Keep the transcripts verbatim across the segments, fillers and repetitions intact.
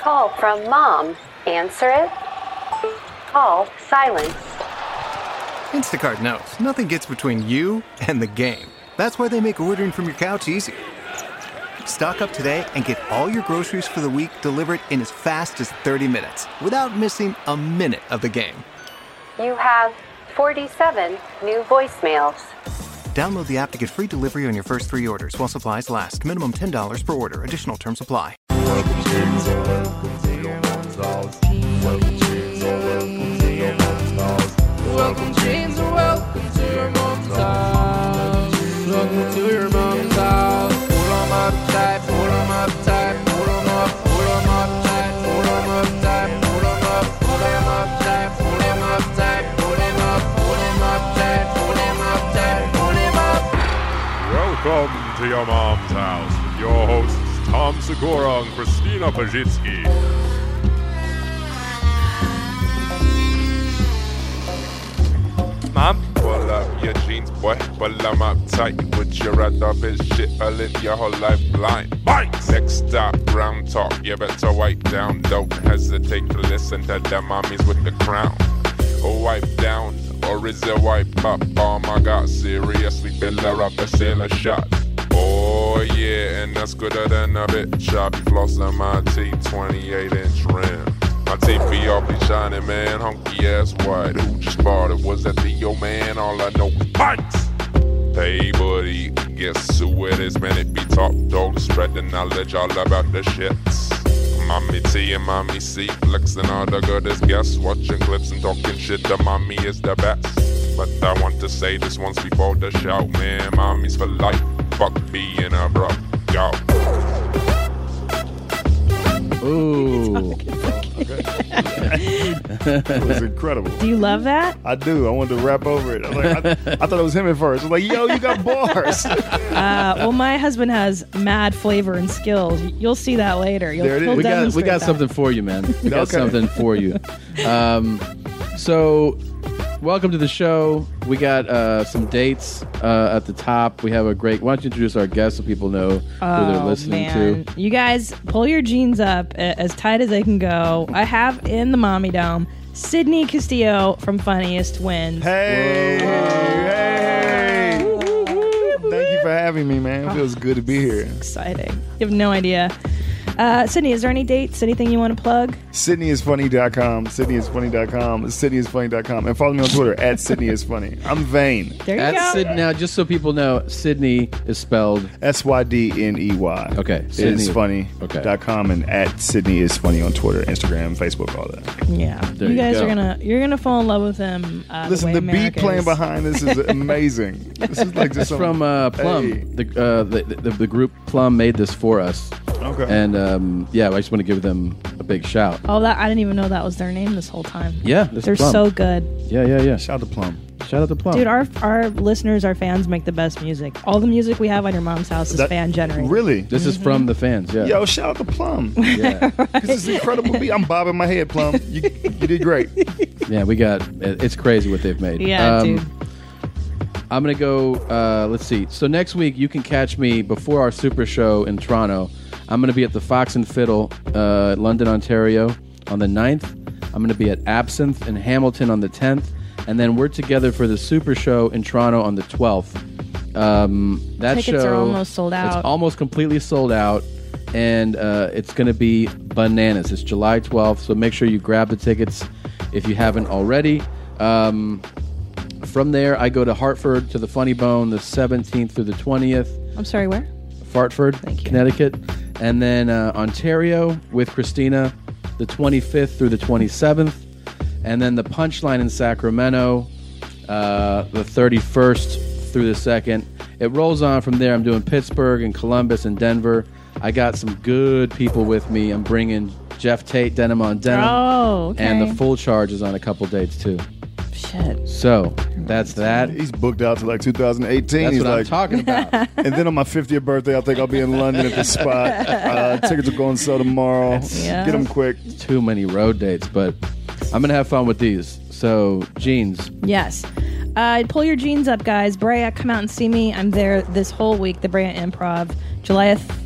call from Mom. Answer it. Call silence. Instacart knows nothing gets between you and the game. That's why they make ordering from your couch easy. Stock up today and get all your groceries for the week delivered in as fast as thirty minutes without missing a minute of the game. You have forty-seven new voicemails. Download the app to get free delivery on your first three orders while supplies last. Minimum ten dollars per order. Additional terms apply. Welcome, James. Welcome to your mom's house. Welcome, James. Welcome to your mom's house. Welcome, James. Welcome to your mom's house. Welcome to your mom's house. Pull 'em up tight, pull 'em up tight, pull 'em up, pull 'em up tight, pull 'em up tight, pull 'em up, pull 'em up tight, pull 'em up tight, pull 'em up, pull 'em up tight, pull 'em up tight, pull 'em up. Welcome to your mom's house with your hosts Tom Segura and Christina Pajitsky. Mom? Pull up your jeans, boy, pull them up tight. Would you rather be shit or live your whole life blind? Bites! Next stop, round talk, you better wipe down. Don't hesitate to listen to the mommies with the crown. Or wipe down, or is it wipe up? Oh my god, seriously, fill her up a sailor shot. Oh yeah, and that's gooder than a bitch. I be flossing my T twenty-eight inch rim. My T V all be shining, man, hunky ass white. Who just bought it? Was that the old man? All I know is bites. Hey buddy, guess who it is, man? It be Top Dog, spreading knowledge all about the shits. Mommy T and Mommy C, flexing all the goodest guests, watching clips and talking shit. The mommy is the best. But I want to say this once before the show, man. Mommy's for life. Fuck being a bro. Yo. Ooh. It was incredible. Do you love that? I do. I wanted to rap over it. I, was like, I, I thought it was him at first. I was like, yo, you got bars. Uh, well, my husband has mad flavor and skills. You'll see that later. You'll, There it is. he'll We got we demonstrate got that. something for you, man. We got Okay. something for you. Um, so, welcome to the show. We got uh, some dates uh, at the top. We have a great. Why don't you introduce our guests so people know who they're Oh, listening man. to? You guys pull your jeans up a- as tight as they can go. I have in the Mommy Dome Sydney Castillo from Funniest Twins. Hey, hey. Thank you for having me, man. It feels good to be here. Exciting. You have no idea. Uh, Sydney, is there any dates? Anything you want to plug? Sydney is funny dot com. Sydney is funny dot com. Sydney is funny dot com. And follow me on Twitter at Sydney is funny. I'm vain. There you At go. Sydney, now, just so people know, Sydney is spelled. S Y D N E Y. Okay. Sydney is funny Okay. dot com and at Sydney is funny on Twitter, Instagram, Facebook, all that. Yeah, There you you guys go. are gonna you're gonna fall in love with him. Uh, Listen, the, the, way beat America playing is. behind this is amazing. This is like just It's some, from uh, Plum. Hey. The, uh, the, the the group Plum made this for us. Okay. And um, yeah, I just want to give them a big shout. Oh, that I didn't even know that was their name this whole time. Yeah, this They're is Plum. so good, Yeah, yeah, yeah. Shout out to Plum. Shout out to Plum. dude. Our our listeners, our fans make the best music. All the music we have on Your Mom's House is That- fan generated. Really? This is from the fans. Yeah. Yo, shout out to Plum. Yeah. This is incredible beat. I'm bobbing my head, Plum. You, you did great. Yeah, we got it- it's crazy what they've made. Yeah, Um, dude. I'm gonna go. Uh, let's see. So next week you can catch me before our super show in Toronto. I'm gonna be at the Fox and Fiddle, uh, London, Ontario, on the ninth. I'm gonna be at Absinthe in Hamilton on the tenth, and then we're together for the super show in Toronto on the twelfth. Um, that Tickets show are almost sold out. It's almost completely sold out, and uh, it's gonna be bananas. It's July twelfth, so make sure you grab the tickets if you haven't already. Um, From there, I go to Hartford to the Funny Bone the seventeenth through the twentieth. I'm sorry, where? Fartford, Thank you. Connecticut. And then uh, Ontario with Christina the twenty-fifth through the twenty-seventh. And then the Punchline in Sacramento uh, the thirty-first through the second. It rolls on from there. I'm doing Pittsburgh and Columbus and Denver. I got some good people with me. I'm bringing Jeff Tate, Denim on Denim. Oh, okay. And the Full Charge is on a couple dates too. Shit. So that's that. He's booked out to like two thousand eighteen. That's He's what like, I'm talking about. And then on my fiftieth birthday, I think I'll be in London at the spot. Uh, tickets are going on sale tomorrow. Yeah. Get them quick. Too many road dates, but I'm gonna have fun with these. So, jeans. Yes. Uh, pull your jeans up, guys. Brea, come out and see me. I'm there this whole week, the Brea Improv. July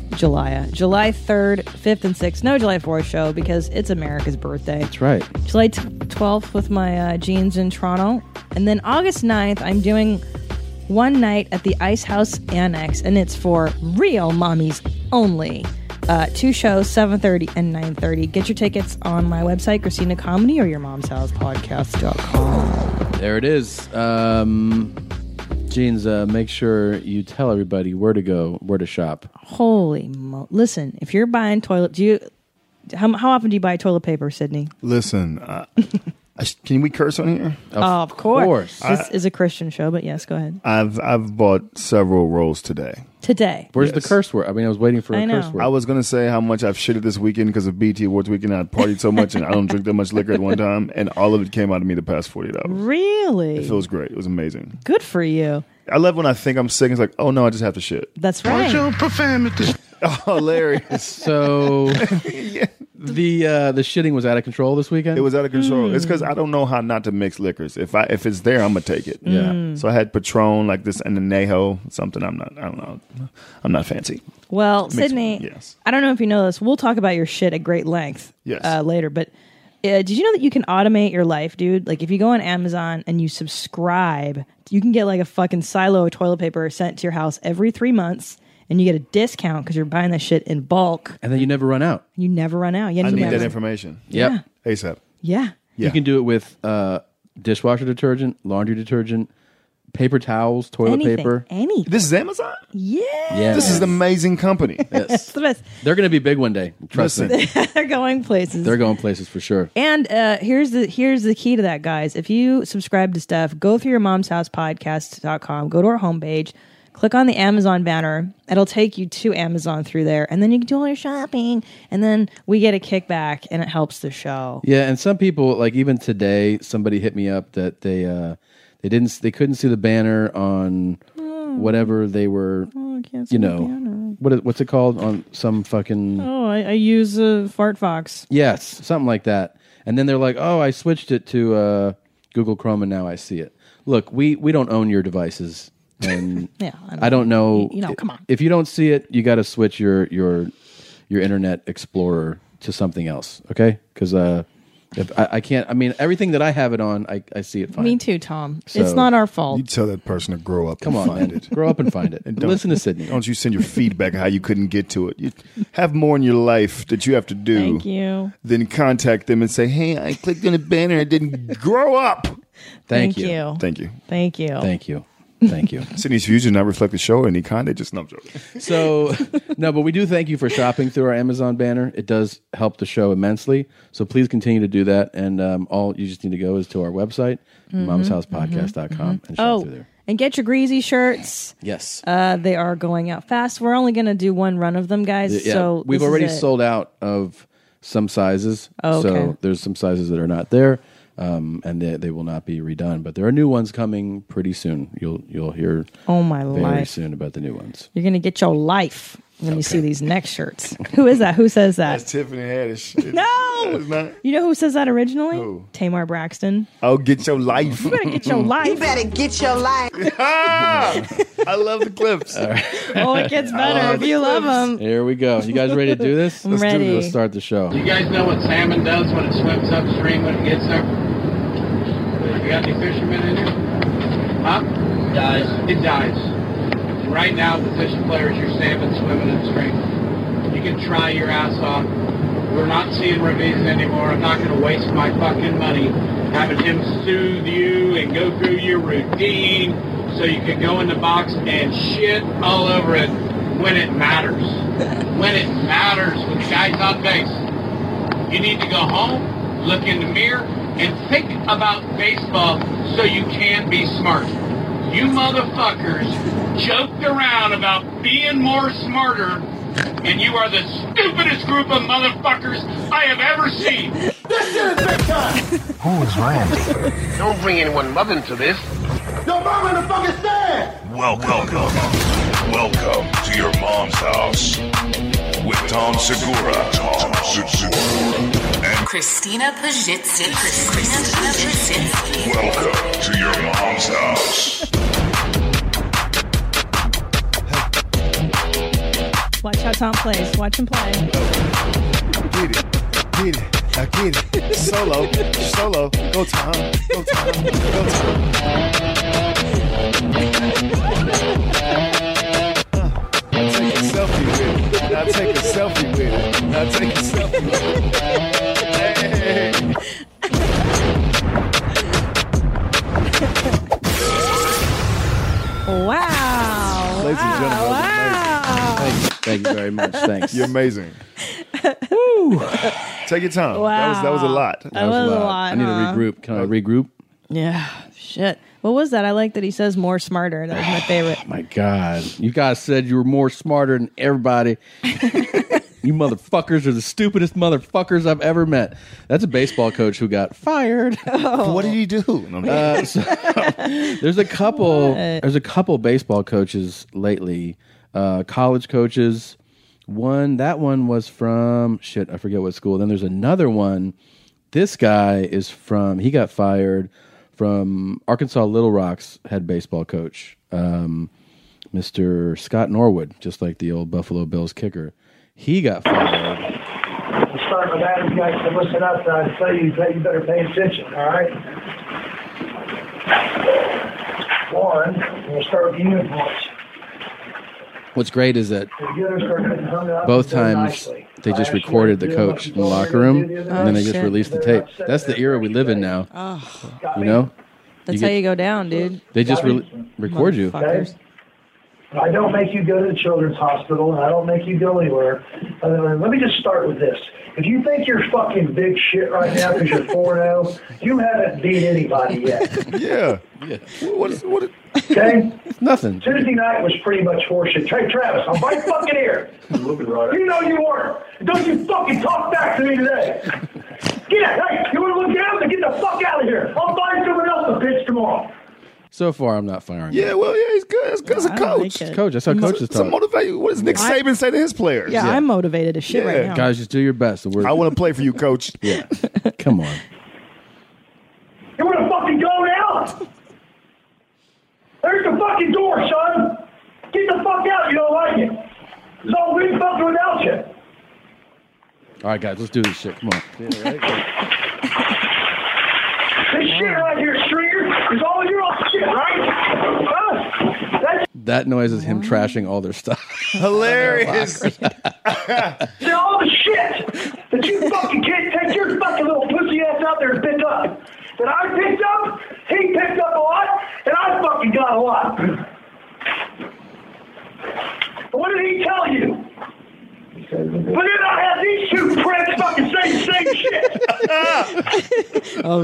July. July third, fifth, and sixth. No July fourth show because it's America's birthday. That's right. July twelfth with my uh, jeans in Toronto. And then August ninth, I'm doing one night at the Ice House Annex, and it's for real mommies only. Uh, two shows, seven thirty and nine thirty. Get your tickets on my website, Christina Comedy, or your mom's house podcast dot com. There it is. Um, Jeans, uh, make sure you tell everybody where to go, where to shop. Holy mo... Listen, if you're buying toilet... Do you... How, how often do you buy toilet paper, Sydney? Listen, uh, I, can we curse on here? Of, oh, of course. course. This I, is a Christian show, but yes, go ahead. I've I've bought several rolls today. Today. Where's Yes. the curse word? I mean, I was waiting for a I know. curse word. I was going to say how much I've shitted this weekend because of B T Awards weekend. I partied so much and I don't drink that much liquor at one time, and all of it came out of me the past forty-eight hours. Really? It feels great. It was amazing. Good for you. I love when I think I'm sick. It's like, oh no, I just have to shit. That's right. Oh, hilarious. So the uh, the shitting was out of control this weekend? It was out of control. Mm. It's because I don't know how not to mix liquors. If I if it's there, I'm gonna take it. Yeah. Mm. So I had Patron like this and Añejo, something I'm not. I don't know. I'm not fancy. Well, Makes- Sydney, yes. I don't know if you know this. We'll talk about your shit at great length Yes. uh, later, but uh, did you know that you can automate your life, dude? Like if you go on Amazon and you subscribe, you can get like a fucking silo of toilet paper sent to your house every three months, and you get a discount because you're buying that shit in bulk. And then you never run out. You never run out. You I need never- that information Yep. ASAP. Yeah. Yeah. You can do it with uh, dishwasher detergent, laundry detergent, paper towels, toilet Anything. paper. Anything. This is Amazon. Yeah. Yeah. This is an amazing company. It's Yes. the best. They're going to be big one day. Trust Listen. me. They're going places. They're going places for sure. And uh, here's the here's the key to that, guys. If you subscribe to stuff, go through your mom's house podcast dot com, go to our homepage, click on the Amazon banner. It'll take you to Amazon through there, and then you can do all your shopping, and then we get a kickback, and it helps the show. Yeah, and some people, like even today, somebody hit me up that they uh, they didn't they couldn't see the banner on whatever they were. Oh, I can't see You the know banner. what is, what's it called on some fucking Oh, I, I use uh, Fart Fox. yes, something like that. And then they're like, "Oh, I switched it to uh, Google Chrome, and now I see it." Look, we we don't own your devices, and Yeah, I know. I don't know. You know, come on. If you don't see it, you got to switch your your your Internet Explorer to something else, okay? Because uh, if I, I can't. I mean, everything that I have it on, I, I see it fine. Me too, Tom. So- it's not our fault. You tell that person to grow up. Come and on, find man. it. Grow up and find it. And don't- Listen to Sydney. Don't you send your feedback how you couldn't get to it. You have more in your life that you have to do. Thank you. Then contact them and say, "Hey, I clicked on a banner. I didn't grow up." Thank, Thank you. Thank you. Thank you. Thank you. Thank you. Sydney's views do not reflect the show or any kind. They just no I'm joking. So, no, but we do thank you for shopping through our Amazon banner. It does help the show immensely. So please continue to do that. And um, all you just need to go is to our website, mom's house podcast dot com, and shop Oh, through there. and get your greasy shirts. Yes. Uh, they are going out fast. We're only going to do one run of them, guys. Yeah, So we've this is already it. sold out of some sizes. Oh, okay. So there's some sizes that are not there, um, and they, they will not be redone. But there are new ones coming pretty soon. You'll you'll hear Oh my very life! soon about the new ones. You're going to get your life when you see these next shirts. Who is that? Who says that? That's Tiffany Haddish. No! It's not. You know who says that originally? Who? Tamar Braxton. I'll get your life. You better get your life. better get your life. Ah! I love the clips. Oh, it gets better if you love them. Here we go. You guys ready to do this? I'm Let's do ready. this. Let's start the show. You guys know what salmon does when it swims upstream when it gets there? You got any fishermen in here? Huh? It dies. It dies. And right now, the fishing players, your salmon swimming upstream. You can try your ass off. We're not seeing Raviz anymore. I'm not going to waste my fucking money having him soothe you and go through your routine so you can go in the box and shit all over it when it matters. When it matters with the guys on base. You need to go home, look in the mirror, and think about baseball so you can be smart. You motherfuckers joked around about being more smarter, and you are the stupidest group of motherfuckers I have ever seen. This shit is big time. Who is Randy? Don't bring anyone mother into this. Your mama in the fucking stand. Welcome, welcome, welcome to your mom's house with Tom Segura, Tom Segura, and Christina Pajitsky. Christina Pajitsky. welcome to your mom's house. Watch how Tom plays. Watch him play. Get it. Get it. I get it. Solo. Solo. Go Tom. Go Tom. Go Tom. I'll take a selfie with it. I'll take a selfie with it. I'll take a selfie with it. Hey. Wow. Ladies and gentlemen, wow. Thank you. Thank you very much. Thanks. You're amazing. Take your time. Wow. That was that was a lot. That, that was, was a lot. lot I need huh? to regroup. Can I regroup? Yeah. Shit. What was that? I like that he says more smarter. That was my favorite. My God. You guys said you were more smarter than everybody. You motherfuckers are the stupidest motherfuckers I've ever met. That's a baseball coach who got fired. Oh. What did he do? No, no. Uh, so, there's a couple. What? There's a couple baseball coaches lately. Uh, college coaches. One that one was from shit. I forget what school. Then there's another one. This guy is from. He got fired from Arkansas Little Rock's head baseball coach, um, Mister Scott Norwood, just like the old Buffalo Bills kicker. He got fired. We'll start with that. You guys can listen up. I tell you, you better pay attention, all right? One, we'll start with the uniforms. What's great is that both times they just recorded the coach in the locker room, and then they just released the tape. That's the era we live in now. Oh. You know? That's you get, how you go down, dude. They just re- record you. Okay? I don't make you go to the children's hospital, and I don't make you go anywhere. Uh, let me just start with this. If you think you're fucking big shit right now because you're four and oh, you haven't beat anybody yet. Yeah. yeah. What is, what is, okay? Nothing. Tuesday night was pretty much horseshit. Hey, Travis, I'm right fucking here. You know you weren't. Don't you fucking talk back to me today. Get out. Hey, you want to look down? Then get the fuck out of here. I'll find someone else to pitch tomorrow. So far, I'm not firing. Yeah, him. well, yeah, he's good. That's good as a coach. Like coach, that's how coaches talk. Motivate. What does Nick Saban I, say to his players? Yeah, yeah, I'm motivated as shit yeah. right now. Guys, just do your best. I want to play for you, coach. Yeah, come on. You want to fucking go now? There's the fucking door, son. Get the fuck out. You don't like it. There's all good fucking without you. All right, guys, let's do this shit. Come on. This shit right here, Stringer, is all your own shit, right? Huh? That's that noise is him trashing all their stuff. Hilarious. See, all the shit that you fucking can't take your fucking little pussy ass out there and pick up. That I picked up, he picked up a lot, and I fucking got a lot. What did he tell you? But then I have these two pricks fucking say the same shit. Oh,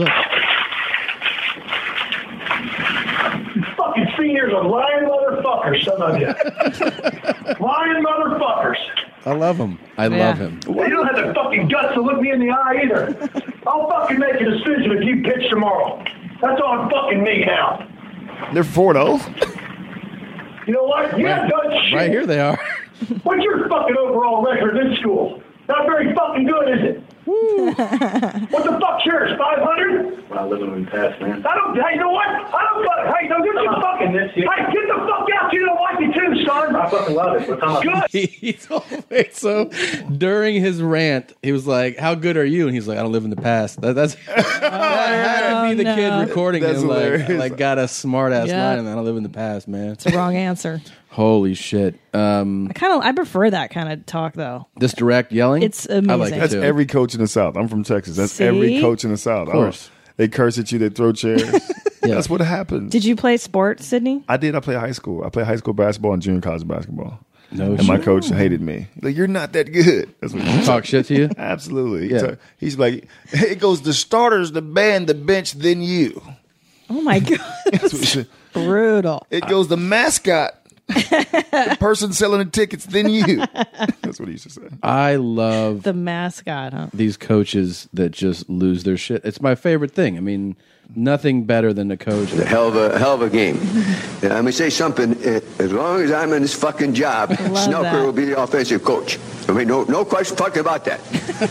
you fucking seniors are lying motherfuckers, some of you. Lying motherfuckers. I love him. I yeah. love him. Well, you don't have the fucking guts to look me in the eye either. I'll fucking make a decision if you pitch tomorrow. That's on fucking me now. They're four and oh. You know what? You have done shit. Right here they are. What's your fucking overall record in school? Not very fucking good, is it? What the fuck's yours? five hundred? Well, I live in the past, man. I don't, hey, you know what? I don't, hey, don't get your fucking, this hey, get the fuck out. You don't like me too, son. I fucking love it. What's on Good. He, he told me, so during his rant, he was like, how good are you? And he's like, I don't live in the past. That, that's that had to be the no. kid recording That's him. Like, hilarious. like, got a smart ass Yeah. line, and I don't live in the past, man. It's the wrong answer. Holy shit. Um, I kind of I prefer that kind of talk though. this direct yelling? It's amazing. I like it That's too. every coach in the South. I'm from Texas. That's See? every coach in the South. Of course. Oh, they curse at you. They throw chairs. Yeah. That's what happens. Did you play sports, Sydney? I did. I played high school. I played high school basketball and junior college basketball. No and my shit. coach hated me. Like, you're not that good. That's what he Talk shit to you? Absolutely. He Yeah. talk- he's like, it goes the starters, the band, the bench, then you. Oh my god, That's what he said. brutal. It goes the mascot, the person selling the tickets, then you. That's what he used to say. I love The mascot, huh? these coaches that just lose their shit. It's my favorite thing. I mean, nothing better than a coach. A hell of a hell of a game. And I'm gonna say something. uh, As long as I'm in this fucking job, Love Snooker that. will be the offensive coach. I mean, no, no question fucking about that.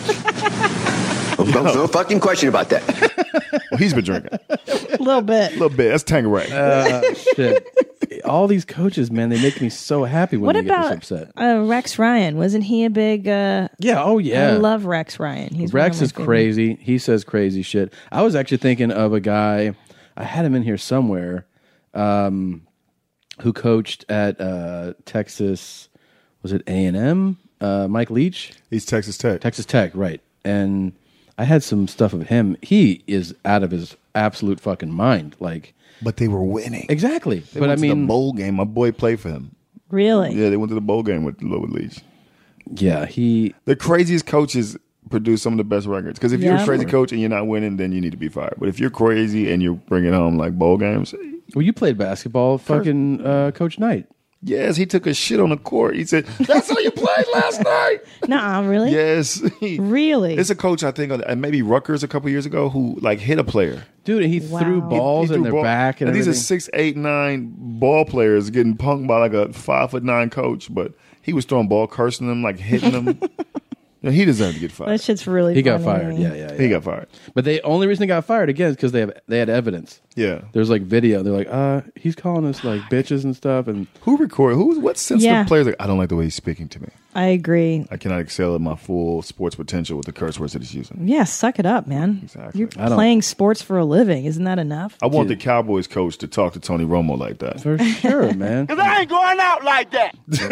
no, no fucking question about that. Well, he's been drinking. A little bit. A little bit. That's Tangeray. Uh, shit. all these coaches, man, they make me so happy when What they about get this upset. uh, Rex Ryan? Wasn't he a big? Uh, Yeah, oh yeah. I love Rex Ryan. He's one Rex of my is favorite- crazy. He says crazy shit. I was actually thinking of a guy. I had him in here somewhere. Um, who coached at uh, Texas? Was it A and M? Uh, Mike Leach. He's Texas Tech. Texas Tech, right? And I had some stuff of him. He is out of his absolute fucking mind. Like, but they were winning. Exactly. They but went I to mean, the bowl game. My boy played for him. Really? Yeah, they went to the bowl game with Louis Leach. Yeah, he. The craziest coaches produce some of the best records. Because if you're Yeah. a crazy coach and you're not winning, then you need to be fired. But if you're crazy and you're bringing home like bowl games, well, you played basketball, fucking uh, Coach Knight. yes, he took a shit on the court. He said, "That's how you played last night." Nuh-uh, really? Yes, really. It's a coach I think, uh, maybe Rutgers a couple years ago, who like hit a player. Dude, he Wow. threw balls He- he in threw their ball- back and, these are everything. six, eight, nine ball players getting punked by like a five foot nine coach, but he was throwing ball, cursing them, like hitting them. Yeah, he deserved to get fired. That shit's really. He got funny. fired. Yeah, yeah, yeah. He got fired. But the only reason he got fired again is because they have they had evidence. Yeah. There's like video. They're like, uh, he's calling us like bitches and stuff. And Who recorded? Who's what sensitive Yeah. players? Like, I don't like the way he's speaking to me. I agree. I cannot excel at my full sports potential with the curse words that he's using. Yeah, suck it up, man. Exactly. You're I don't- playing sports for a living. Isn't that enough? I want the Cowboys coach to talk to Tony Romo like that. For sure, man. Because I ain't going out like that.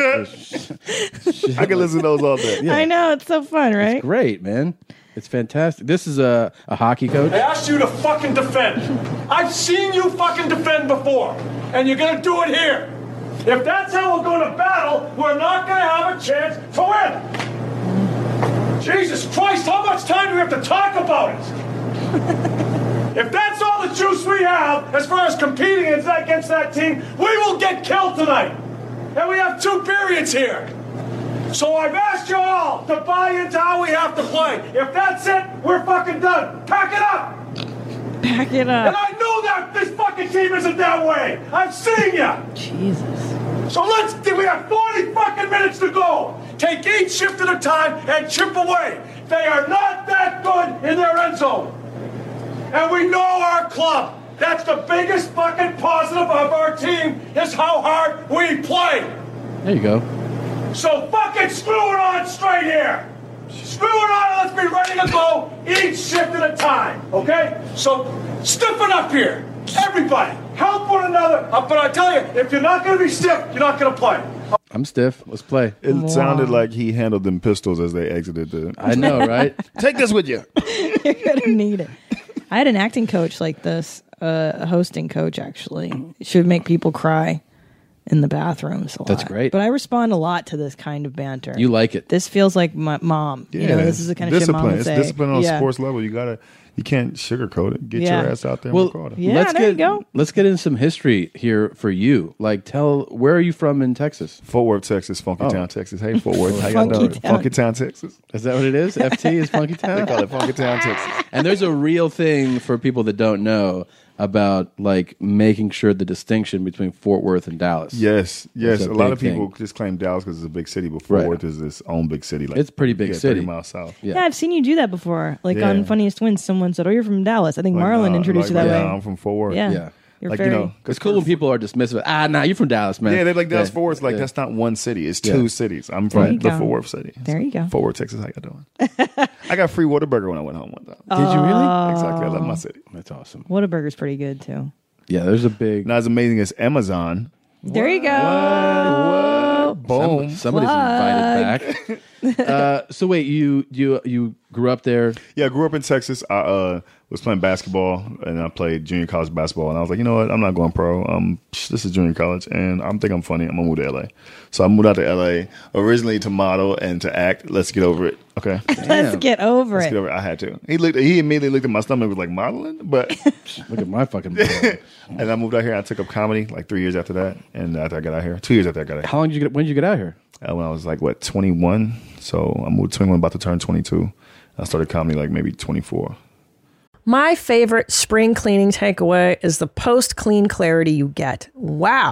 I can listen to those all day. I know. It's so fun, right? Great, man. It's fantastic. This is a, a hockey coach. I asked you to fucking defend. I've seen you fucking defend before, and you're gonna do it here. If that's how we're gonna battle, we're not gonna have a chance to win. Jesus Christ, how much time do we have to talk about it? If that's all the juice we have as far as competing against that team, we will get killed tonight. And we have two periods here. So I've asked you all to buy into how we have to play. If that's it, we're fucking done. Pack it up. Pack it And up. I know that this fucking team isn't that way. I've seen you. Jesus. So let's do. We have forty fucking minutes to go. Take each shift at a time and chip away. They are not that good in their end zone. And we know our club. That's the biggest fucking positive of our team is how hard we play. There you go. So fucking screw it on straight here. Screw it on and let's be ready to go each shift at a time, okay? So stiffen up here. Everybody, help one another. Uh, but I tell you, if you're not going to be stiff, you're not going to play. I'm stiff. Let's play. It sounded like he handled them pistols as they exited the. I know, right? Take this with you. You're gonna need it. I had an acting coach like this, uh, a hosting coach actually. It should make people cry in the bathrooms a lot. That's great. But I respond a lot to this kind of banter. You like it. This feels like my mom. You know, this is the kind of shit discipline. mom would It's say. discipline on a Yeah. sports level. You gotta, you can't sugarcoat it. Get Yeah. your ass out there and Well, record it. Yeah, let's there get, you go. Let's get into some history here for you. Like, tell, where are you from in Texas? Fort Worth, Texas, Funky Oh. Town, Texas. Hey, Fort Worth, how y'all Funky doing? Town. Funky Town, Texas. Is that what it is? F T is Funky Town? They call it Funky Town, Texas. And there's a real thing for people that don't know about like making sure the distinction between Fort Worth and Dallas. Yes, yes. It's A, a lot big of people thing. just claim Dallas because it's a big city, but Fort Right. Worth is its own big city. Like It's a pretty big yeah, city. thirty miles south. Yeah. I've seen you do that before. Like Yeah. on Funniest Twins, someone said, "Oh, you're from Dallas." I think Like, Marlon nah, introduced like, you that right way. now, I'm from Fort Worth. Yeah. Yeah. You're Like, very. you know, It's cool when people are dismissive. Ah, nah, you're from Dallas, man. yeah, they're like Dallas Yeah. Fort Worth. Like Yeah. that's not one city. It's Yeah. two cities. I'm There from you the go. Fort Worth city. There you go. Fort Worth, Texas. How you doing? I got free Whataburger when I went home one time. Did you really? Oh. Exactly. I love my city. That's awesome. Whataburger's pretty good too. Yeah, there's a big. Not as amazing as Amazon. There you go. Boom. Some, somebody's invited back. uh, so wait, you you you grew up there? Yeah, I grew up in Texas. I uh, was playing basketball, and I played junior college basketball. And I was like, you know what? I'm not going pro. Um, psh, this is junior college, and I'm think I'm funny. I'm gonna move to L A. So I moved out to L A originally to model and to act. Let's get over it. Okay. Let's get over Let's it. get over it. I had to. He looked. He immediately looked at my stomach and was like modeling, but Look at my fucking. and I moved out here. I took up comedy like three years after that, and after I got out here, two years after I got out here. How long did you get? When did you get out here? Uh, when I was like what twenty-one. So I moved to twenty-one, about to turn twenty-two. I started comedy like maybe twenty-four. My favorite spring cleaning takeaway is the post-clean clarity you get. Wow.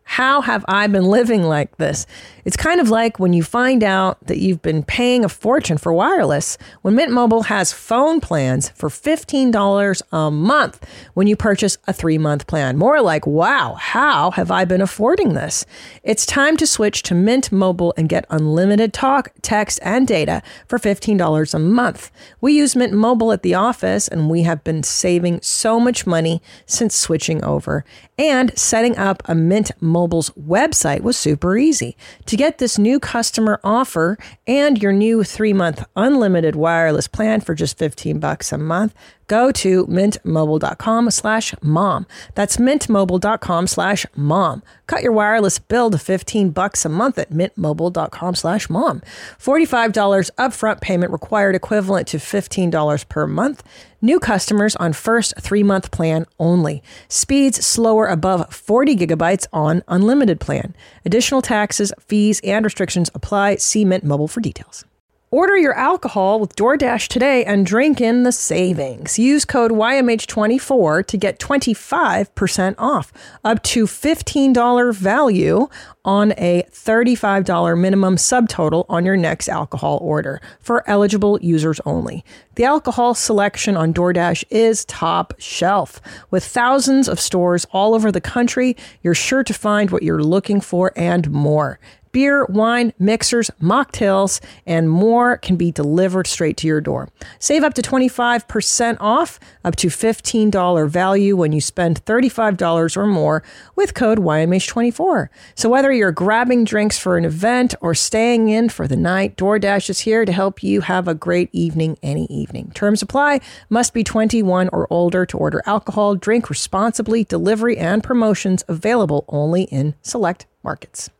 How have I been living like this? It's kind of like when you find out that you've been paying a fortune for wireless when Mint Mobile has phone plans for fifteen dollars a month when you purchase a three-month plan. More like, wow, how have I been affording this? It's time to switch to Mint Mobile and get unlimited talk, text, and data for fifteen dollars a month. We use Mint Mobile at the office, and we have been saving so much money since switching over. And setting up a Mint Mobile's website was super easy. To get this new customer offer and your new three-month unlimited wireless plan for just fifteen bucks a month, go to mintmobile.com slash mom. That's mintmobile.com slash mom. Cut your wireless bill to fifteen bucks a month at mintmobile.com slash mom. forty-five dollars upfront payment required, equivalent to fifteen dollars per month. New customers on first three-month plan only. Speeds slower above forty gigabytes on unlimited plan. Additional taxes, fees, and restrictions apply. See Mint Mobile for details. Order your alcohol with DoorDash today and drink in the savings. Use code Y M H twenty-four to get twenty-five percent off, up to fifteen dollars value on a thirty-five dollars minimum subtotal on your next alcohol order for eligible users only. The alcohol selection on DoorDash is top shelf. With thousands of stores all over the country, you're sure to find what you're looking for and more. Beer, wine, mixers, mocktails, and more can be delivered straight to your door. Save up to twenty-five percent off, up to fifteen dollars value when you spend thirty-five dollars or more with code Y M H twenty-four. So whether you're grabbing drinks for an event or staying in for the night, DoorDash is here to help you have a great evening any evening. Terms apply. Must be twenty-one or older to order alcohol. Drink responsibly. Delivery and promotions available only in select markets.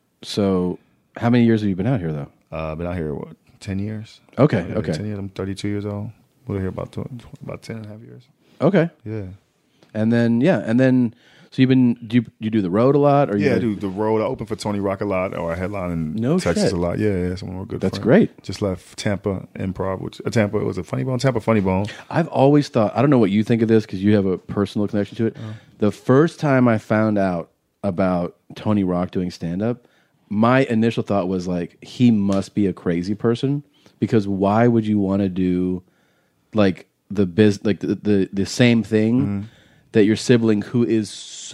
So, how many years have you been out here, though? Uh, I've been out here, what, ten years? Okay, yeah, okay. ten years. I'm thirty-two years old. Been here about, two, about ten and a half years. Okay. Yeah. And then, yeah, and then, so you've been, do you, you do the road a lot? Or you yeah, I like, do the road. I open for Tony Rock a lot, or I headline in No Texas shit. a lot. Yeah, yeah, some more good That's friends. great. Just left Tampa Improv, which uh, Tampa, it was a Funny Bone, Tampa Funny Bone. I've always thought, I don't know what you think of this because you have a personal connection to it. Uh-huh. The first time I found out about Tony Rock doing stand-up, my initial thought was like, he must be a crazy person, because why would you want to do like the biz, like the, the, the same thing Mm-hmm. that your sibling who is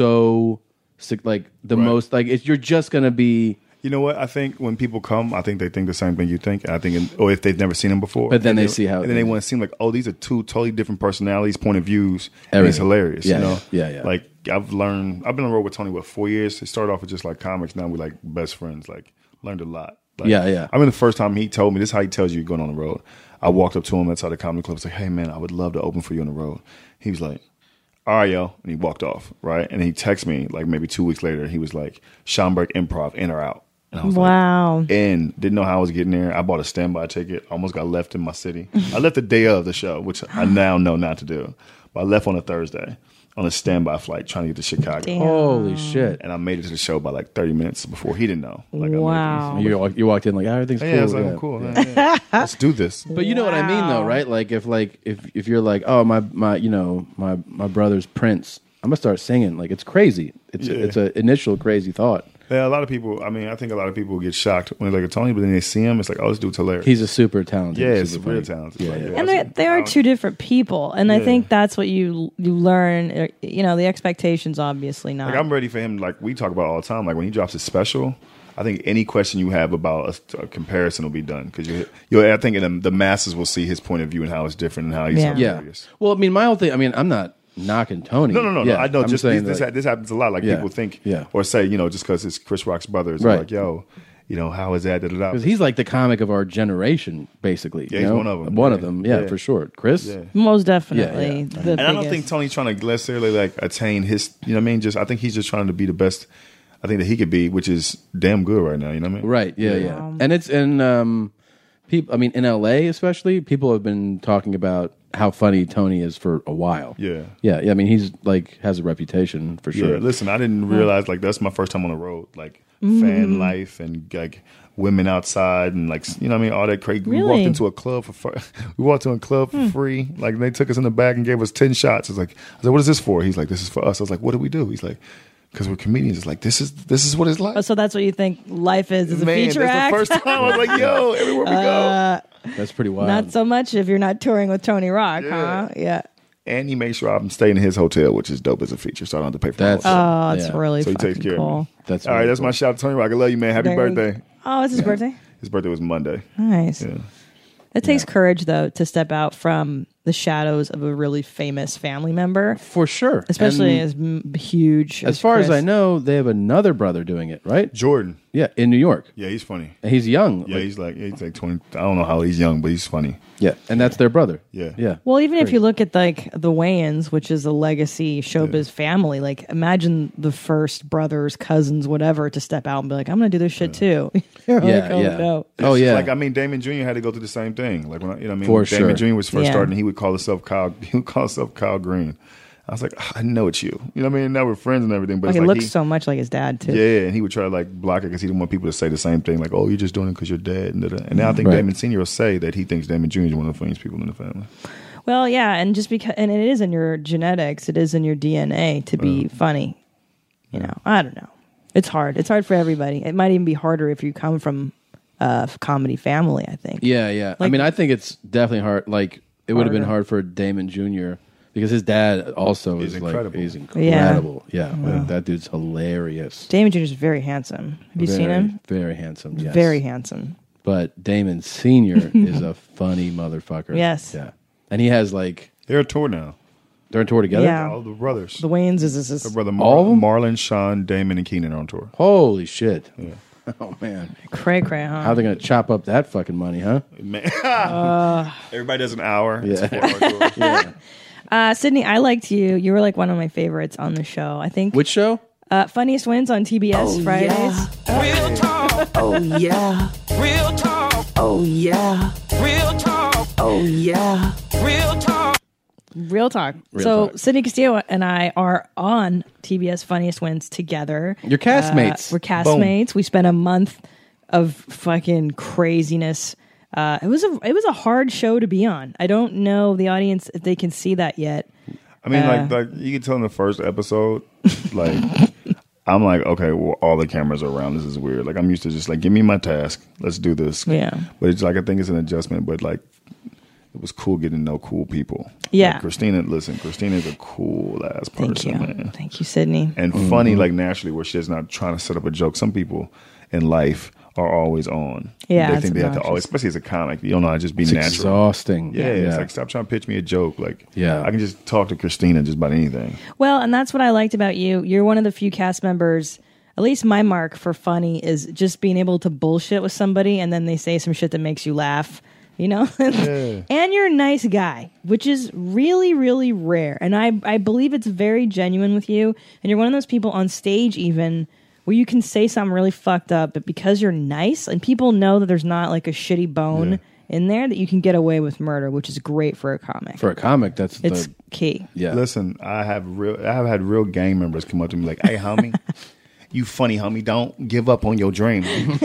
so sick, like the Right. most, like it's, you're just going to be. You know what? I think when people come, I think they think the same thing you think. And I think, or if they've never seen him before, But then and they see how- and then they want to seem like, oh, these are two totally different personalities, point of views, and Everything. it's hilarious. Yeah, you know, yeah, yeah, yeah. Like I've learned, I've been on the road with Tony what four years. It started off with just like comics. Now we're like best friends. Like learned a lot. Like, Yeah, yeah. I mean, the first time he told me this, is how he tells you you're going on the road. I walked up to him outside the comedy club. I was like, hey man, I would love to open for you on the road. He was like, all right, yo, and he walked off. Right, and he texted me like maybe two weeks later. He was like, Schaumburg Improv, in or out. And I was Wow. like, and didn't know how I was getting there. I bought a standby ticket. Almost got left in my city. I left the day of the show, which I now know not to do. But I left on a Thursday on a standby flight trying to get to Chicago. Damn. Holy shit. And I made it to the show by like thirty minutes before he didn't know. Like, I made it. Wow. You, walk, you walked in like, oh, everything's Yeah, cool. I was like, yeah. oh, cool. Yeah, yeah. Let's do this. But you know what I mean, though, Wow. right? Like if, like if if you're like, oh my my, you know my my brother's Prince, I'm gonna start singing. Like it's crazy. It's Yeah. a, it's an initial crazy thought. Yeah, a lot of people, I mean, I think a lot of people get shocked when they're like a Tony, but then they see him, it's like, oh, this dude's hilarious. He's a super talented. yeah, it's super real funny. talented. Yeah, Like, yeah. yeah, And that's- they, they are two different people, and I Yeah. think that's what you you learn. uh, You know, the expectations obviously not. Like I'm ready for him. Like we talk about all the time. Like when he drops his special, I think any question you have about a, a comparison will be done because you, you. I think the, the masses will see his point of view and how it's different and how he's Yeah. Yeah. hilarious. Well, I mean, my whole thing. I mean, I'm not knocking Tony. No, no, no, Yeah, no. I know. I'm Just saying this, that- this, this happens a lot. Like Yeah. people think, Yeah. or say, you know, just because it's Chris Rock's brothers, Right. they're like, yo, you know, how is that? Da, da, da. because he's like the comic of our generation, basically. Yeah, you he's know? one of 'em. One Yeah. of them, yeah, Yeah. for sure. Chris. Yeah. Most definitely. Yeah, yeah. The And I don't biggest. think Tony's trying to necessarily like attain his. You know what I mean? Just I think he's just trying to be the best. I think that he could be, which is damn good right now. You know what I mean? Right. Yeah. Yeah. And it's in um, people. I mean, in L A especially, people have been talking about how funny Tony is for a while. Yeah. Yeah. Yeah. I mean, he's like has a reputation for sure. Yeah, listen, I didn't realize like that's my first time on the road, like fan life and like women outside and like you know what I mean, all that crazy. We walked Really? into a club for fr- we walked to a club for free. Like they took us in the back and gave us ten shots. It's like I was like, what is this for? He's like, this is for us. I was like, what do we do? He's like, because we're comedians. It's like this is this is what it's like. Oh, so that's what you think life is, is a Man, feature that's act? the first time I was like, yo, everywhere we Uh, go. That's pretty wild. Not so much if you're not touring with Tony Rock, Yeah. huh? Yeah. And he makes sure I'm staying in his hotel, which is dope as a feature, so I don't have to pay for That's- my hotel. Oh, that's really So he takes fucking care cool. of me. That's all right. really That's my shout out to Tony Rock. I love you, man. Happy Very- birthday. Oh, it's his birthday? His birthday was Monday. Nice. Yeah. It takes courage, though, to step out from the shadows of a really famous family member. For sure. Especially And as m- huge. As far as Chris. I know, they have another brother doing it, right? Jordan. Yeah, in New York. Yeah, he's funny. And he's young. Yeah, like- he's like he's like twenty. I don't know how he's young, but he's funny. Yeah, and that's their brother. Yeah. Yeah. Well, even if Crazy. you look at like the Wayans, which is a legacy showbiz family, like imagine the first brothers, cousins, whatever, to step out and be like, "I'm going to do this shit too." You're Yeah, like, oh, yeah. no. Oh, yeah. Like I mean, Damon Junior had to go through the same thing. Like when I, you know, what I mean, For when Damon sure. Junior was first Yeah. starting, he would call himself Kyle. He would call himself Kyle Green. I was like, I know it's you. You know what I mean? Now we're friends and everything, but Like, it's he like looks he, so much like his dad too. yeah, and he would try to like block it because he didn't want people to say the same thing. Like, oh, you're just doing it because you're dead. And, da-da. and now I think Right. Damon Senior will say that he thinks Damon Junior is one of the funniest people in the family. Well, yeah, and just because, and it is in your genetics, it is in your D N A to be funny. You know, I don't know. It's hard. It's hard for everybody. It might even be harder if you come from a comedy family. I think. Yeah, yeah. I Like- mean, I think it's definitely hard. Like, it would have been Harder. hard for Damon Junior because his dad also He's is incredible. like he's Yeah. incredible. Yeah, like, that dude's hilarious. Damon Junior is very handsome. Have you very, seen him? Very handsome. Yes. Very handsome. But Damon Senior is a funny motherfucker. Yes. Yeah. And he has like They're on tour now. they're on tour together. Yeah. All the brothers. The Wayans is, is, is Their brother Mar- All of them? Marlon, Sean, Damon, and Keenan are on tour. Holy shit. Oh man. cray cray, huh? How are they gonna chop up that fucking money, huh? Man. Uh, Everybody does an hour. Yeah. It's a four-hour tour. Yeah. uh, Sydney, I liked you. You were like one of my favorites on the show. I think. Which show? Uh, Funniest Wins on T B S Fridays. Real talk. Oh yeah. Real talk. Oh yeah. Real talk. Oh yeah. Real talk. Real talk. Real so talk. Sydney Castillo and I are on T B S Funniest Wins together. You're castmates. Uh, we're castmates. We spent a month of fucking craziness. Uh, it was a it was a hard show to be on. I don't know the audience if they can see that yet. I mean, Uh, like, like you can tell in the first episode, like, I'm like, okay, well, all the cameras are around. This is weird. Like, I'm used to just like, give me my task. Let's do this. Yeah. But it's like, I think it's an adjustment. But like, it was cool getting to know cool people. Yeah. Like, Christina, listen, Christina's a cool ass person, Thank you. man. Thank you, Sydney. And Mm-hmm. funny, like naturally, where she's not trying to set up a joke. Some people in life are always on. Yeah, they it's think they have to obnoxious. always, especially as a comic. You don't know how to just be It's natural. exhausting. Yeah, Yeah. it's like stop trying to pitch me a joke. Like, Yeah. I can just talk to Christina just about anything. Well, and that's what I liked about you. You're one of the few cast members, at least my mark for funny is just being able to bullshit with somebody and then they say some shit that makes you laugh, you know? Yeah. And you're a nice guy, which is really, really rare. And I, I believe it's very genuine with you. And you're one of those people on stage even where you can say something really fucked up, but because you're nice and people know that there's not like a shitty bone Yeah. in there, that you can get away with murder, which is great for a comic. For a comic, that's it's the key. yeah. Listen, I have real. I have had real gang members come up to me like, "Hey, homie, you funny, homie. Don't give up on your dream,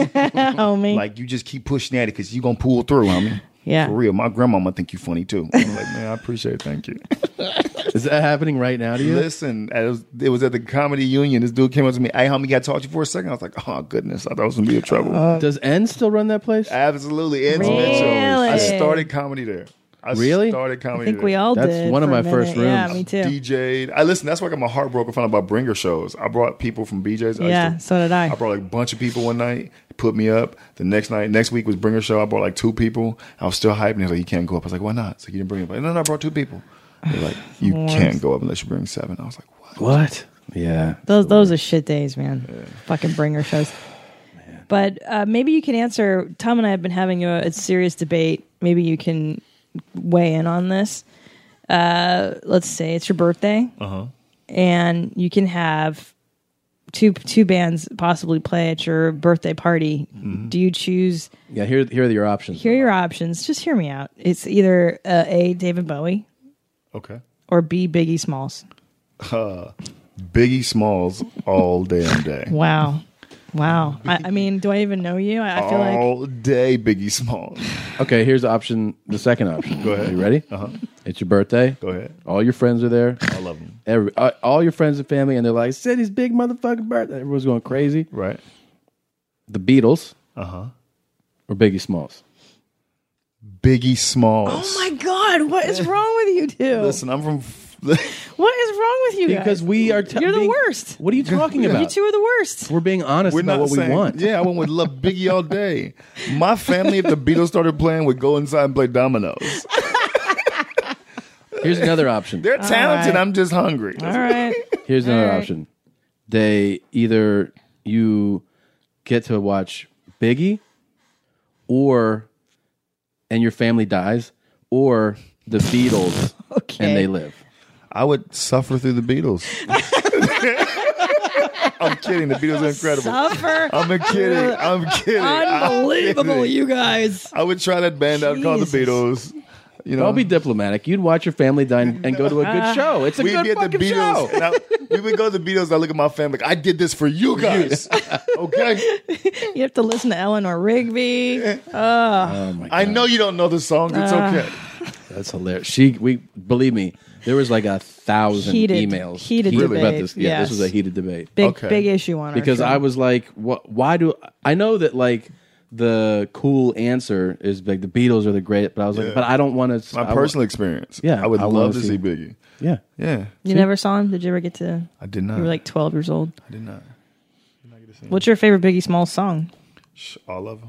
Homie. Like you just keep pushing at it because you gonna pull through, homie." Yeah. For real. My grandmama think you funny too. I'm like, man, I appreciate it. Thank you. Is that happening right now to you? Listen, it was, it was at the Comedy Union. This dude came up to me. Hey, homie, got to talk to you for a second. I was like, oh, goodness. I thought I was going to be in trouble. Does N still run that place? Absolutely. It's Really? I started comedy there. I Really? started I comedy think there. we all That's did. one of for my a first minute. Yeah, rooms. me too. D J'd. I listen. That's why I got my heart broken finding out about bringer shows. I brought people from B J's. I used Yeah, to- so did I. I brought like a bunch of people one night. Put me up. The next night, next week was bringer show. I brought like two people. I was still hyped. And he was like, "You can't go up." I was like, "Why not?" It's like, "You didn't bring it." Like, no, no, I brought two people. They're like, "You can't go up unless you bring seven." I was like, "What?" What? Yeah. Those those are shit days, man. Fucking bringer shows. But uh, maybe you can answer. Tom and I have been having a, a serious debate. Maybe you can weigh in on this. Uh, let's say it's your birthday, Uh huh. and you can have two two bands possibly play at your birthday party. Mm-hmm. Do you choose? Yeah, here, here are your options. Here are your options. Just hear me out. It's either uh, A, David Bowie, Okay. or B, Biggie Smalls. Uh, Biggie Smalls all damn day. Wow. Wow. I, I mean, do I even know you? I, I feel like All day, Biggie Smalls. Okay, here's the option. The second option. Go ahead. You ready? Uh-huh. It's your birthday. Go ahead. All your friends are there. I love them. Every uh, all your friends and family, and they're like, "Cindy's big motherfucking birthday." Everyone's going crazy. Right. The Beatles. Uh huh. Or Biggie Smalls. Biggie Smalls. oh my God, what is wrong with you two? Listen, I'm from. What is wrong with you guys? Because we are. T- You're the being- worst. What are you talking You about? two are the worst. We're being honest We're about not what saying, we want. Yeah, I went with Love Biggie all day. My family, if the Beatles started playing, would go inside and play dominoes. Here's another option. They're talented. right. I'm just hungry. All right. Here's another All right. option. They either you get to watch Biggie, or and your family dies, or the Beatles Okay. and they live. I would suffer through the Beatles. I'm kidding. The Beatles are incredible. Suffer. I'm kidding. I'm kidding. I'm Unbelievable, kidding. you guys. I would try that band out called the Jesus. Beatles. You know, I'll be diplomatic. You'd watch your family die and, and go to a good show. It's a we'd good be at the fucking Beatles. show. And I, we would go to the Beatles. And I look at my family like, I did this for you guys. Okay. You have to listen to Eleanor Rigby. Oh, Oh my God. I know you don't know the song. It's Uh, okay. That's hilarious. She, we believe me, there was like a thousand Heated- emails heated about debate, this. Yeah, yes. this was a heated debate. big Okay. big issue on our Because show. I was like, what? Why do I know that like the cool answer is like the Beatles are the great, but I was like, Yeah. but I don't want to. My personal experience. Yeah, I would I wanna love to see- see Biggie. Yeah, Yeah. You never saw him? Did you ever get to? I did not. You were like twelve years old. I did not. What's your favorite Biggie Smalls song? Sh- All of them.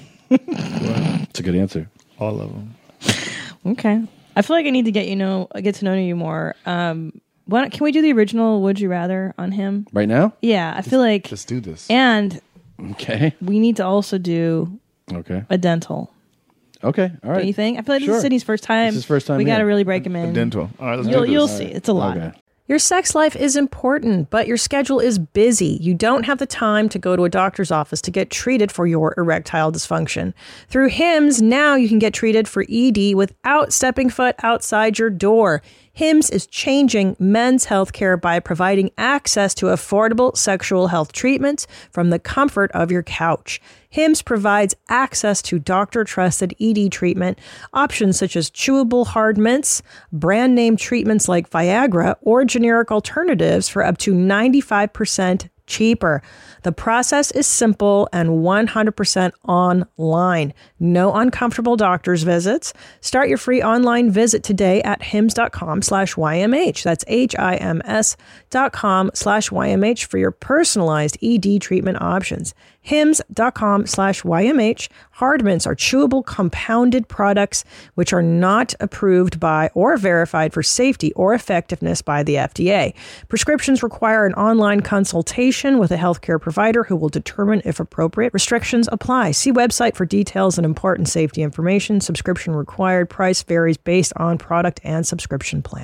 it's a good answer. All of them. Okay. I feel like I need to get you know get to know you more. Um, why don't, can we do the original Would You Rather on him? Right now? Yeah, I feel like. Let's do this. And Okay. we need to also do Okay. a dental. Okay. All right. Don't you think? I feel like Sure. this is Sydney's first time. This is his first time We got to here. really break him in. A dental. All right, let's You'll, do this. you'll All see. right. It's a lot. Okay. Your sex life is important, but your schedule is busy. You don't have the time to go to a doctor's office to get treated for your erectile dysfunction. Through Hims, now you can get treated for E D without stepping foot outside your door. Hims is changing men's healthcare by providing access to affordable sexual health treatments from the comfort of your couch. Hims provides access to doctor-trusted E D treatment options such as chewable hard mints, brand name treatments like Viagra, or generic alternatives for up to ninety-five percent cheaper. The process is simple and one hundred percent online. No uncomfortable doctor's visits. Start your free online visit today at hims.com slash YMH. That's H-I-M-S dot com slash YMH for your personalized E D treatment options. Hims.com slash YMH. Hard mints are chewable compounded products which are not approved by or verified for safety or effectiveness by the F D A. Prescriptions require an online consultation with a healthcare provider who will determine if appropriate. Restrictions apply. See website for details and important safety information. Subscription required. Price varies based on product and subscription plan.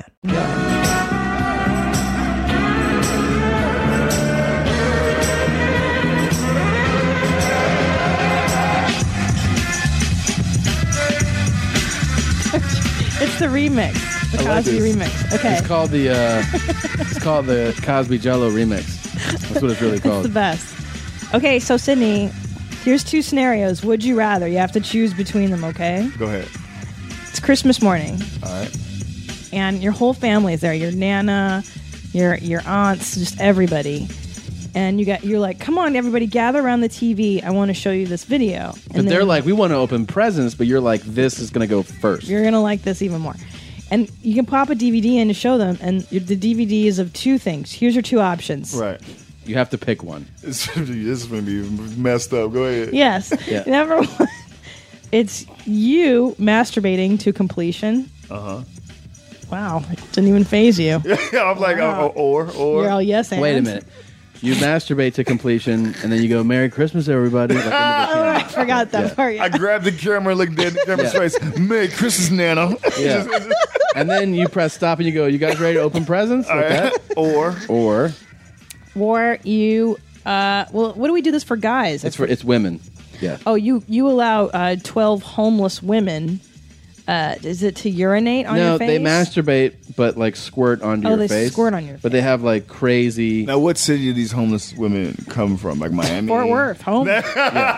It's the remix. The I like Cosby this. remix. Okay. It's called the uh, it's called the Cosby Jello remix. That's what it's really It's the called. best. Okay, so Sydney, here's two scenarios. Would you rather? You have to choose between them, okay? Go ahead. It's Christmas morning, All right. and your whole family is there. Your nana, your your aunts, just everybody. And you got you're like, come on, everybody, gather around the T V. I want to show you this video. But And they're then like, we want to open presents, but you're like, this is going to go first. you're gonna like this even more. And you can pop a D V D in to show them, and the D V D is of two things. Here's your two options. Right. You have to pick one. This is going to be messed up. Go ahead. Yes. Yeah. Number one, it's you masturbating to completion. Uh huh. Wow, it didn't even phase you. I'm like, Wow. oh, or, or. You're all yes and. Wait a minute. You masturbate to completion, and then you go, Merry Christmas, everybody. Like, into the Oh, camera. I forgot that Yeah. part. I grabbed the camera, looked dead in the camera's Yeah. face. Merry Christmas, Nana. Yeah. And then you press stop, and you go, you guys ready to open presents? Like that? Or. Or Or you. Uh, well, what do we do this for guys? it's for it's women. Yeah. Oh, you you allow uh, twelve homeless women Uh, is it to urinate on no, your face? they masturbate, but like squirt onto Oh, your they face. squirt on your But they have like crazy. Now, what city do these homeless women come from? Like Miami? Fort Worth, home. it's,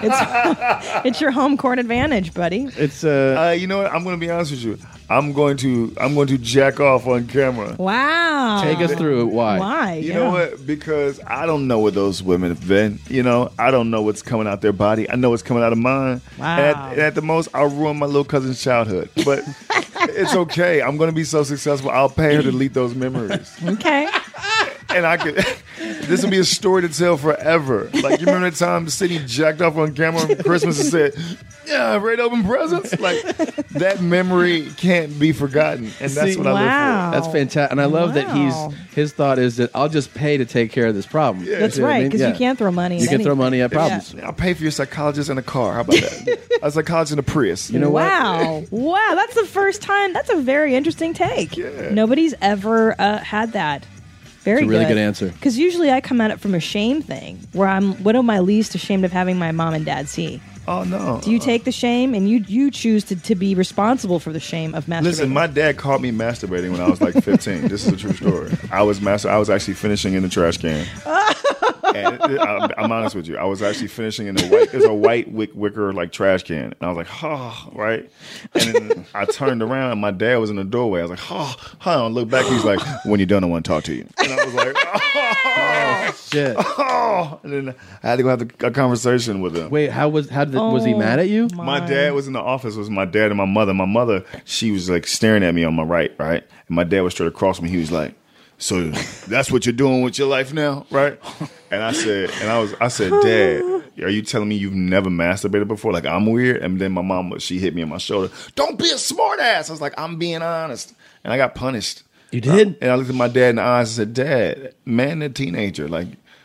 it's your home court advantage, buddy. It's uh, uh you know what? I'm going to be honest with you. I'm going to I'm going to jack off on camera. Wow. Take us through it. Why? Why? You Yeah. know what? Because I don't know what those women have been. You know, I don't know what's coming out their body. I know what's coming out of mine. Wow. And at, and at the most, I'll ruin my little cousin's childhood. But it's okay. I'm going to be so successful. I'll pay her to delete those memories. Okay. And I could. This will be a story to tell forever. Like, you remember that time Sydney jacked off on camera on Christmas and said, "Yeah, I've read open presents." Like, that memory can't be forgotten, and that's See, what I live That's fantastic, and I love that Wow. he's his thought is that I'll just pay to take care of this problem. Yeah. That's You know what I right, mean? because Yeah. you can't throw money You at can throw anything. money at problems. for. I'll pay for your psychologist in a car. How about that? A psychologist in a Prius. You know what? Wow. Wow. That's the first time. That's a very interesting take. Nobody's ever uh, had that. Very It's a really good. good answer. Because usually I come at it from a shame thing, where I'm, what am I least ashamed of having my mom and dad see? Oh, no. Do you take the shame and you you choose to, to be responsible for the shame of masturbating? Listen, my dad caught me masturbating when I was like fifteen. This is a true story. I was master. I was actually finishing in the trash can. And it- it- I'm, I'm honest with you. I was actually finishing in a white. There's a white wick, wicker like trash can, and I was like, "Oh, right." And then I turned around, and my dad was in the doorway. I was like, "Oh, huh." And look back. He's like, "When you're done, I want to talk to you." And I was like, "Oh, shit." Oh. And then I had to go have a, a conversation with him. Wait, how was how did was he Oh, mad at you? My dad was in the office. It was my dad and my mother. My mother, she was like staring at me on my right, right? And my dad was straight across from me. He was like, "So that's what you're doing with your life now, right?" And I said, and I was, I said, "Dad, are you telling me you've never masturbated before? Like I'm weird?" And then my mom, she hit me on my shoulder. "Don't be a smart ass." I was like, "I'm being honest," and I got punished. You did? And I looked at my dad in the eyes and said, "Dad, man, a teenager, like,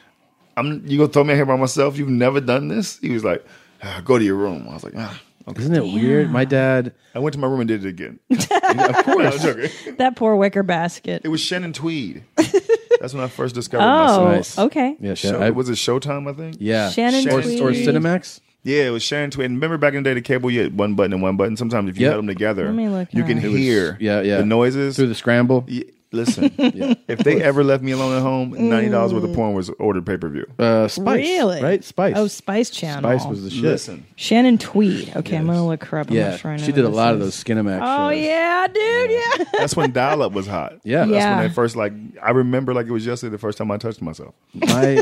I'm you gonna throw me out here by myself? You've never done this?" He was like, "Ah, "Go to your room." I was like, "Ah." Okay. Isn't it weird? My dad. I went to my room and did it again. Of course. That poor wicker basket. It was Shannon Tweed. That's when I first discovered Oh, myself. okay. Yeah, Show, Shannon- I- was it Showtime, I think? Yeah. Shannon or, Tweed. or Cinemax. Yeah, it was Shannon Tweed. And remember back in the day, the cable, you had one button and one button. Sometimes if you Yep. had them together, Let me look you can now. It was- hear yeah, yeah. the noises. Through the scramble. Yeah, listen, if they ever left me alone at home, ninety dollars worth of porn was ordered pay-per-view. Uh, Spice. Really? Right? Spice. Oh, Spice Channel. Spice was the shit. Listen. Shannon Tweed. Okay, I'm gonna look her up. I'm Yeah, not sure I know she who did a this lot of is. those Skinemax Oh shows. yeah, dude. Yeah. That's when dial-up was hot. Yeah. That's Yeah. when they first, like, I remember like it was yesterday the first time I touched myself. My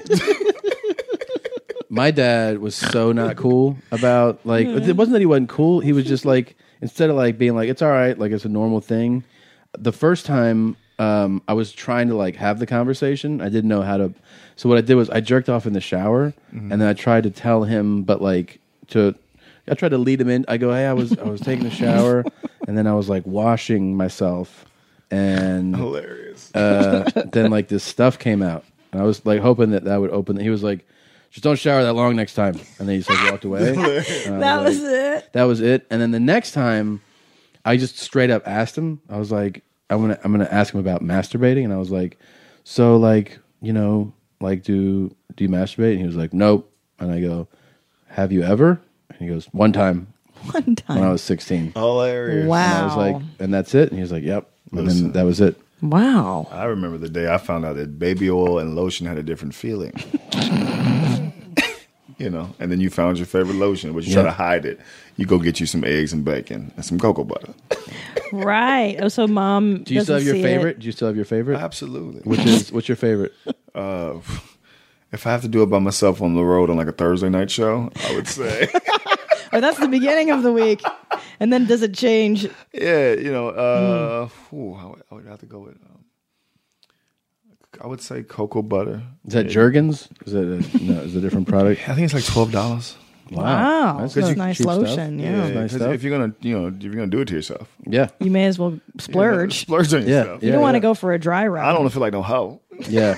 my dad was so not cool about like it wasn't that he wasn't cool. He was just like instead of like being like it's all right, like it's a normal thing. The first time um, I was trying to like have the conversation, I didn't know how to. So what I did was I jerked off in the shower, Mhm. and then I tried to tell him, but like to. I tried to lead him in. I go, hey, I was I was taking a shower, and then I was like washing myself, and Hilarious. uh, then like this stuff came out, and I was like hoping that that would open. He was like, just don't shower that long next time, and then he just like walked away. And I That was like- it. That was it. And then the next time, I just straight up asked him. I was like, I'm gonna I'm gonna ask him about masturbating, and I was like, so like you know like do do you masturbate? And he was like, nope. And I go, have you ever? And he goes, one time. One time. When I was sixteen. Hilarious. Wow. And I was like, and that's it. And he was like, yep. And Listen. then that was it. Wow. I remember the day I found out that baby oil and lotion had a different feeling. You know, and then you found your favorite lotion, but you try Yeah. to hide it. You go get you some eggs and bacon and some cocoa butter. Right. Oh, so mom. Do you still have your doesn't see it. favorite? Do you still have your favorite? Absolutely. Which is what's your favorite? Uh, if I have to do it by myself on the road on like a Thursday night show, I would say, Oh, that's the beginning of the week, and then does it change? yeah, you know, uh, ooh, I, would, I would have to go with, um, I would say cocoa butter. Is that Yeah. Jergens? Is it a, no? Is it a different product? I think it's like twelve dollars. Wow. That's That's good. nice Cheap stuff. lotion. Yeah. That's nice 'cause stuff. if you're gonna, you know, if you're gonna do it to yourself, Yeah. You may as well splurge. splurge on Yeah. yourself. You Yeah, don't want to yeah. go for a dry rub. I don't want to feel like no hoe. Yeah.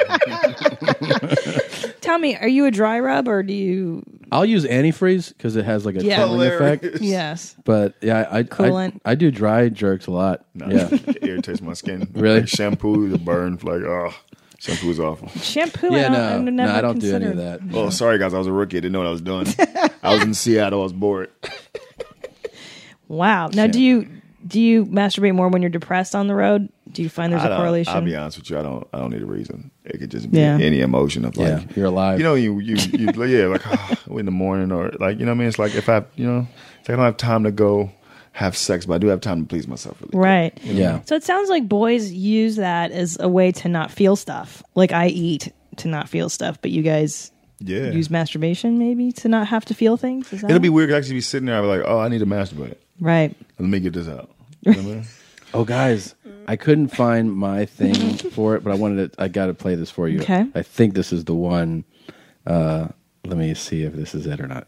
Tell me, are you a dry rub or do you? I'll use antifreeze because it has like a Yeah. tingling effect. Hilarious. Yes. But yeah, I, I, Coolant. I I do dry jerks a lot. No, Yeah. it irritates my skin. Really? Like shampoo, the burn, like oh, shampoo is awful. Shampoo? Yeah, I don't, no, I've no, never I don't do any of considered. that. Oh, sorry guys, I was a rookie. I didn't know what I was doing. I was in Seattle. I was bored. Wow. Now, do you do you masturbate more when you're depressed on the road? Do you find there's I a don't- correlation? I'll be honest with you. I don't. I don't need a reason. It could just be Yeah. any emotion of like Yeah, you're alive. You know, you you, you yeah, like oh, in the morning or like you know what I mean. It's like if I you know, it's like I don't have time to go have sex, but I do have time to please myself. Really Right. quick, you know? So it sounds like boys use that as a way to not feel stuff. Like I eat to not feel stuff, but you guys Yeah. use masturbation maybe to not have to feel things. Is that It'll be it? weird. 'Cause I actually be sitting there. I'll be like, oh, I need to masturbate. Right. Let me get this out. You know what I mean? Oh, guys, I couldn't find my thing for it, but I wanted to. I got to play this for you. Okay. I think this is the one. Uh, let me see if this is it or not.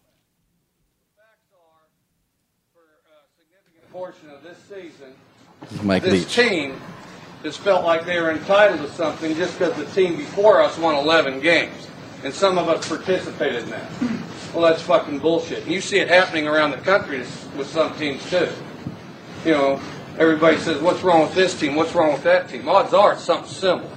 Portion of this season, This is Mike this Leach. team has felt like they were entitled to something just because the team before us won eleven games, and some of us participated in that. Well, that's fucking bullshit. And you see it happening around the country with some teams too. You know, everybody says, "What's wrong with this team? What's wrong with that team?" Odds are it's something similar.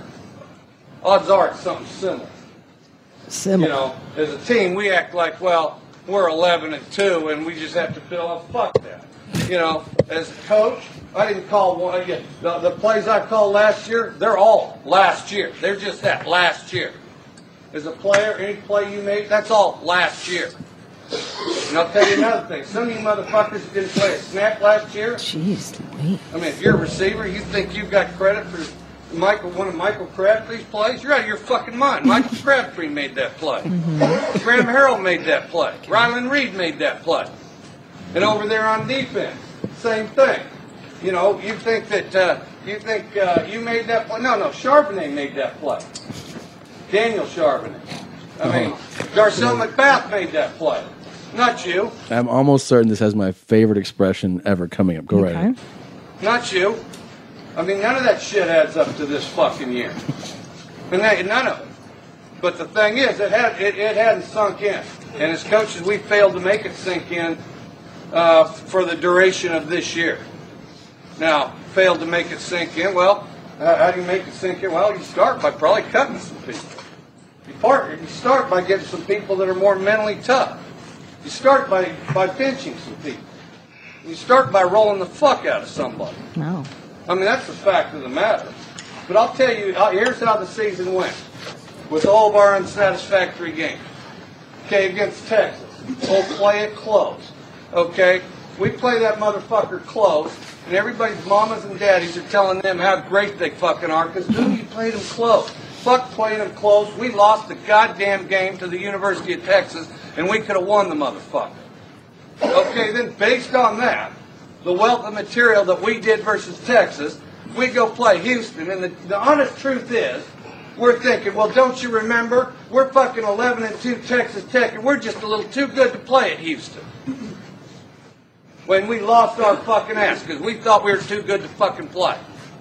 Odds are it's something similar. Similar. You know, as a team, we act like, well, we're eleven and two, and we just have to feel, oh, fuck that. You know, as a coach, I didn't call one. The, the plays I called last year, they're all last year. They're just that, last year. As a player, any play you made, that's all last year. And I'll tell you another thing. Some of you motherfuckers didn't play a snap last year. Jeez, wait. I mean, if you're a receiver, you think you've got credit for Michael, one of Michael Crabtree's plays? You're out of your fucking mind. Michael Crabtree made that play. Graham Harrell made that play. Ryland Reed made that play. And over there on defense, same thing. You know, you think that uh, you think uh, you made that play? No, no, Charbonnet made that play. Daniel Charbonnet. I mean, Darcel McBath made that play. Not you. I'm almost certain this has my favorite expression ever coming up. Go right ahead. Not you. I mean, none of that shit adds up to this fucking year. And that, none of it. But the thing is, it had it, it hadn't sunk in. And as coaches, we failed to make it sink in uh, for the duration of this year. Now, failed to make it sink in. Well, uh, how do you make it sink in? Well, you start by probably cutting some people. You, part, you start by getting some people that are more mentally tough. You start by, by pinching some people. You start by rolling the fuck out of somebody. No. I mean, that's the fact of the matter. But I'll tell you, uh, here's how the season went. With all of our unsatisfactory games. Okay, against Texas. We'll play it close. Okay? We play that motherfucker close, and everybody's mamas and daddies are telling them how great they fucking are, because, dude, you played them close. Fuck playing them close. We lost the goddamn game to the University of Texas, and we could have won the motherfucker. Okay, then based on that, the wealth of material that we did versus Texas, we go play Houston, and the, the honest truth is, we're thinking, well, don't you remember? We're fucking eleven and two Texas Tech, and we're just a little too good to play at Houston. When we lost our fucking ass, because we thought we were too good to fucking play.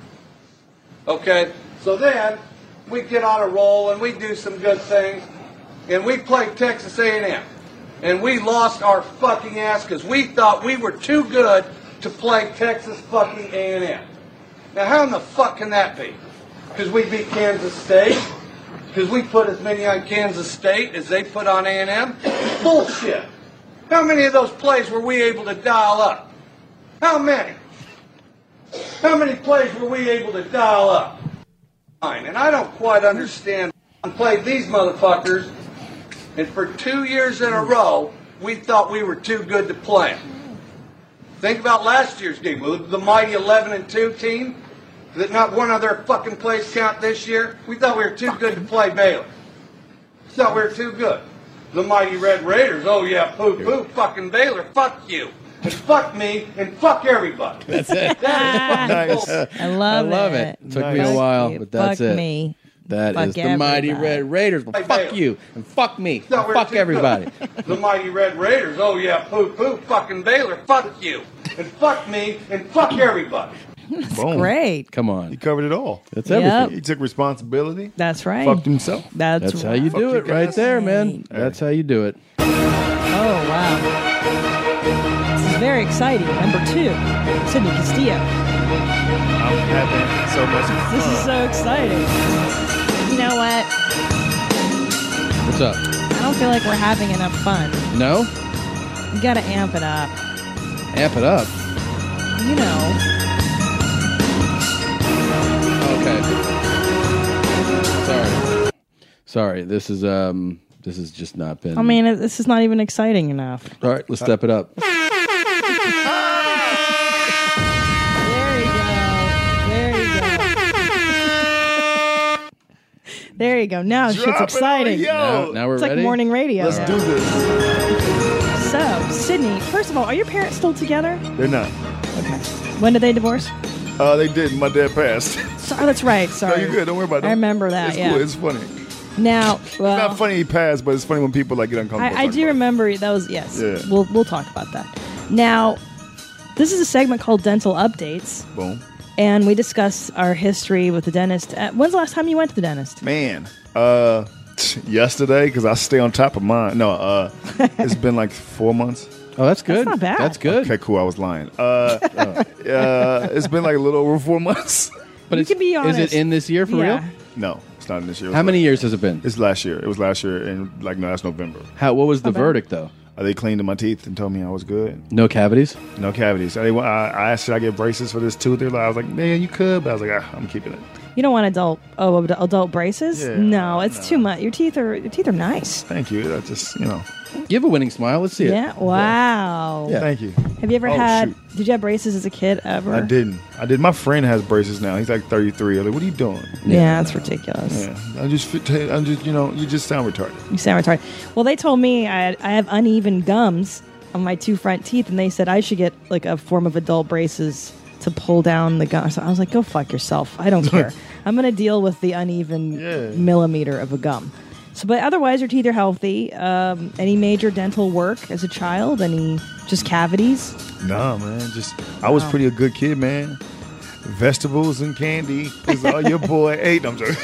Okay? So then, we get on a roll, and we do some good things, and we play Texas A and M. And we lost our fucking ass because we thought we were too good to play Texas fucking A and M. Now, how in the fuck can that be? Because we beat Kansas State? Because we put as many on Kansas State as they put on A and M? Bullshit. How many of those plays were we able to dial up? How many? How many plays were we able to dial up? And I don't quite understand. I played these motherfuckers, and for two years in a row, we thought we were too good to play them. Think about last year's game. The mighty eleven and two team, that not one of their fucking plays count this year. We thought we were too good to play Baylor. We thought we were too good. The mighty Red Raiders, oh yeah, poo poo, fucking Baylor, fuck you. And fuck me, and fuck everybody. That's it. That is fucking Nice. bullshit. I love, I love it. it. Took me a Fuck while, you, but that's fuck it. me. That Fuck is the mighty everybody. Red Raiders. Well, fuck you and fuck me. No, and we're fuck too everybody. good. The mighty Red Raiders, oh yeah, poo poo, fucking Baylor, fuck you. And fuck me, and fuck everybody. Boom. Great. Come on. He covered it all. That's Yep. everything. He took responsibility. That's right. Fucked himself. That's, That's how right. you do Fuck it you right guys. there, man. That's how you do it. Oh, wow. This is very exciting. Number two, Sidney Castillo. I'm having so much fun. This is so exciting. You know what? What's up? I don't feel like we're having enough fun. No? You gotta amp it up. Amp it up. You know. Okay. Sorry. Sorry. This is um. This has just not been. I mean, it- this is not even exciting enough. All right, let's step it up. There you go. There you go. There you go. Now Drop shit's it exciting. on, yo. Now, now we're It's ready. like morning radio. Let's do this. So, Sydney, first of all, are your parents still together? They're not. Okay. When did they divorce? Uh, they did. My dad passed. Sorry, that's right. Sorry. No, you're good. Don't worry about it. I remember that. It's yeah. cool. It's funny. Now, well, It's not funny he passed, but it's funny when people like get uncomfortable. I, I do remember that was yes. Yeah. We'll we'll talk about that. Now, this is a segment called Dental Updates, Boom. and we discuss our history with the dentist. Uh, when's the last time you went to the dentist? Man, uh, yesterday, because I stay on top of mine. No, uh, it's been like four months. Oh, that's good. That's not bad. That's good. Okay, cool. I was lying. Uh, uh, it's been like a little over four months. But You it's, can be is honest. it in this year for Yeah. real? No, it's not in this year. It was How many like- years has it been? It's last year. It was last year, and like no, that's November. How? What was the Okay. verdict though? Uh, they cleaned my teeth and told me I was good. No cavities. No cavities. I, I I asked should I get braces for this tooth. They're like, I was like, man, you could, but I was like, ah, I'm keeping it. You don't want adult oh ad- adult braces? Yeah, no, it's too much. Your teeth are your teeth are nice. Thank you. That's just you know. You have a winning smile. Let's see it. Yeah. Wow. Yeah. Thank you. Have you ever Oh, had? shoot. Did you have braces as a kid ever? I didn't. I did. My friend has braces now. He's like thirty-three. I'm like, what are you doing? Yeah, that's ridiculous. Yeah, I just, fit- I'm just, you know, you just sound retarded. You sound retarded. Well, they told me I, had, I have uneven gums on my two front teeth, and they said I should get like a form of adult braces to pull down the gum. So I was like, go fuck yourself. I don't care. I'm going to deal with the uneven Yeah. millimeter of a gum. So, but otherwise, your teeth are healthy. Um, any major dental work as a child? Any just cavities? Nah, man. Just, I was pretty a good kid, man. Vegetables and candy is all your boy ate. I'm joking.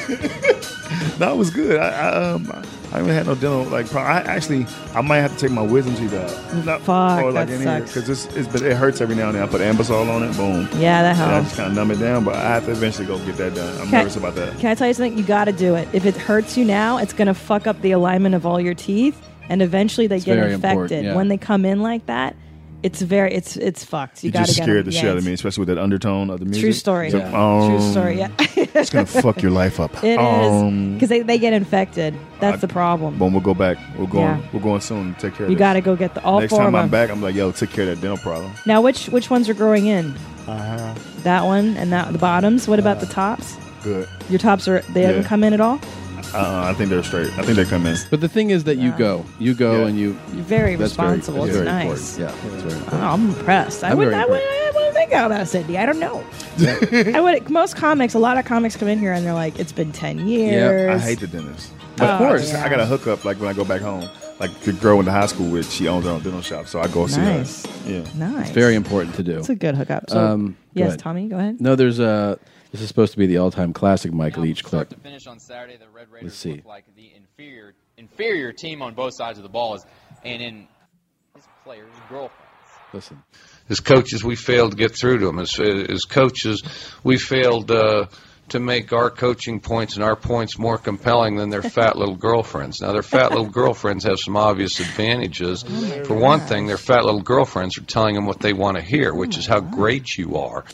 That was good. I, I um I haven't had no dental like. Pro- I actually I might have to take my wisdom teeth out. Not, Fuck, or like that any sucks. because it's, it's but it hurts every now and then. I put Ambisol on it. Boom. Yeah, that And I helps. just kind of numb it down, but I have to eventually go get that done. I'm Can I- nervous about that. Can I tell you something? You got to do it. If it hurts you now, it's going to fuck up the alignment of all your teeth, and eventually they It's get very infected. important, yeah. When they come in like that, it's very it's it's fucked. You, You got to just get scared them the shit out of yanked. me, especially with that undertone of the music. True story. It's like, Yeah. True um, story. Yeah. It's gonna fuck your life up. It is Um, because they, they get infected. That's the problem. Boom, we'll go back. We're going. Yeah. We're going soon. Take care. You of got this. to go get the all Next four time of I'm them. back, I'm like, yo, take care of that dental problem. Now, which which ones are growing in? Uh-huh. That one and that the bottoms. What about the tops? Good. Your tops are they Yeah. haven't come in at all. Uh, I think they're straight. I think they come in. But the thing is that you go, you go, Yeah. and you. You're very that's responsible. Very, It's that's very nice. important. Yeah, it's very Oh, important. I'm impressed. I I'm wouldn't. very I wouldn't. I wouldn't think of that, Cindy. I don't know. I would. Most comics, a lot of comics come in here and they're like, "It's been ten years." I hate the dentist. Of I course. just- I got a hookup like when I go back home. Like the girl in the high school with, she owns her own dental shop, so I go see Nice. her. Yeah. Nice. It's very important to do. It's a good hookup. So, Um, go yes, ahead. Tommy, go ahead. No, there's a. This is supposed to be the all-time classic Mike Leach clip. To finish on Saturday, the Red Raiders Let's see. looked like the inferior inferior team on both sides of the ball, is, and in his players' girlfriends. Listen. As coaches, we failed to get through to them. As, as coaches, we failed uh, to make our coaching points and our points more compelling than their fat little girlfriends. Now, their fat little girlfriends have some obvious advantages. For one thing, their fat little girlfriends are telling them what they want to hear, which is how great you are.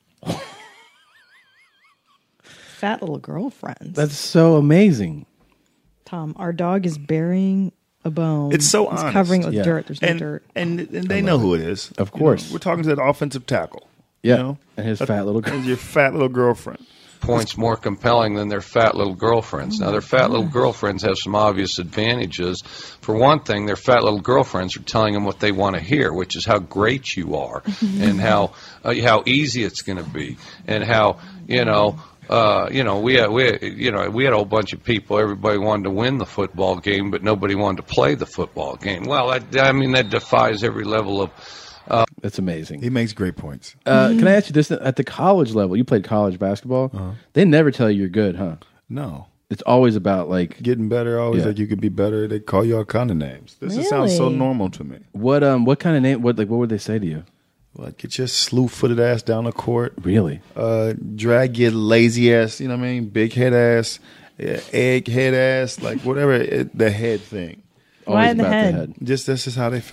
Fat little girlfriends. That's so amazing. Tom, our dog is burying a bone. It's so It's honest. covering it with Yeah. dirt. There's no and, dirt. And, and they know who it is. Of You course. know, we're talking to that offensive tackle. Yeah. You know? And his That- fat little girl. and your fat little girlfriend. Points more compelling than their fat little girlfriends. Now, their fat little girlfriends have some obvious advantages. For one thing, their fat little girlfriends are telling them what they want to hear, which is how great you are, and how uh, how easy it's going to be, and how you know. Uh, you know, we had, we had, you know we had a whole bunch of people. Everybody wanted to win the football game, but nobody wanted to play the football game. Well, that, I mean, that defies every level of. Uh, That's amazing. He makes great points. Uh, Can I ask you this? At the college level, you played college basketball. Uh-huh. They never tell you you're good, huh? No. It's always about like Getting better, always Yeah. like you could be better. They call you all kind of names. This just sounds so Really? normal to me. what um what kind of name? What like what would they say to you? Like, get your slew-footed ass down the court. Really? Uh, drag your lazy ass, you know what I mean? Big head ass, uh, egg head ass, like whatever, it, the head thing. Why Always the about head? the head. Just that's just how they felt.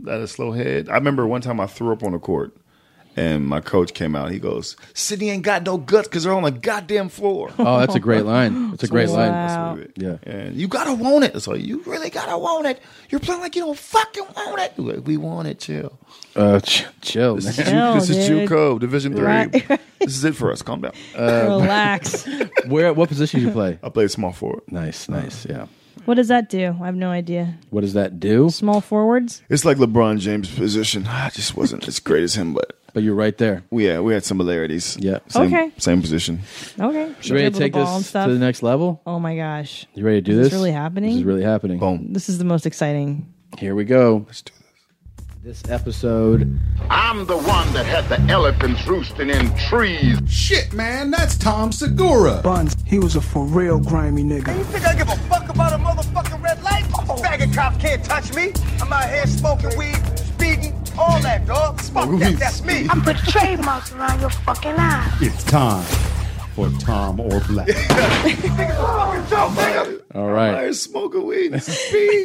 at a slow head. I remember one time I threw up on the court. And my coach came out. He goes, Sydney ain't got no guts because they're on the goddamn floor. Oh, that's a great line. That's a great line. Wow. Yeah. And you got to want it. So you really got to want it. You're playing like you don't fucking want it. Like, we want it. Chill. Uh, ch- chill, This man. is, Ju- this is JUCO, Division three. Right. This is it for us. Calm down. Uh, Relax. Where? What position do you play? I played small forward. Nice, nice. Yeah. What does that do? I have no idea. What does that do? Small forwards? It's like LeBron James' position. I just wasn't as great as him, but but you're right there. We yeah, we had similarities. Yeah. Same, Okay. Same position. Okay. You ready to take Dribble the ball and this stuff? to the next level? Oh my gosh. You ready to do Is this? this really happening? This is really happening. Boom. This is the most exciting. Here we go. Let's do this. This episode. I'm the one that had the elephants roosting in trees. Shit, man, that's Tom Segura. Buns, he was a for real grimy nigga. You think I give a fuck about a motherfucking red light? Faggot cops can't touch me. I'm out here smoking weed, speeding, all that, dog. Smoke that, that's me. I'm putting trademarks around your fucking eye. It's time for Tom or Black. All right. I smoking weed and speed.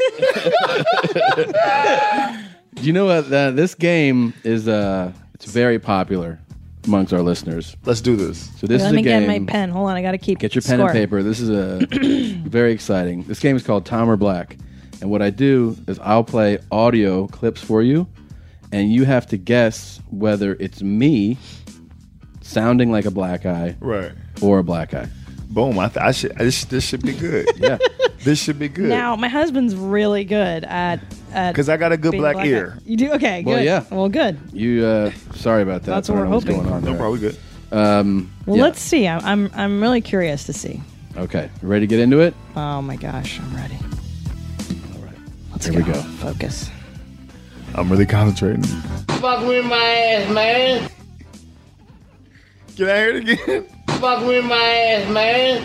You know what? Uh, this game is uh, it's very popular amongst our listeners. Let's do this. So this Let is me a game. get my pen. Hold on, I got to keep Get your pen score. and paper. This is a very exciting. This game is called Tom or Black, and what I do is I'll play audio clips for you, and you have to guess whether it's me sounding like a black guy, Right. or a black guy. Boom. I, th- I should. This, this should be good. Yeah. This should be good. Now, my husband's really good at at Because I got a good being black guy. ear. You do? Okay, good. Well, yeah. Well, good. You. Uh, sorry about that. That's I what don't we're know what's hoping. going on No there. problem. Good. Um, Well, yeah. let's see. I'm, I'm I'm really curious to see. Okay. Ready to get into it? Oh my gosh, I'm ready. Let's Here we go. go. Focus. I'm really concentrating. Fuck with my ass, man. Can I hear it again? Fuck with my ass, man.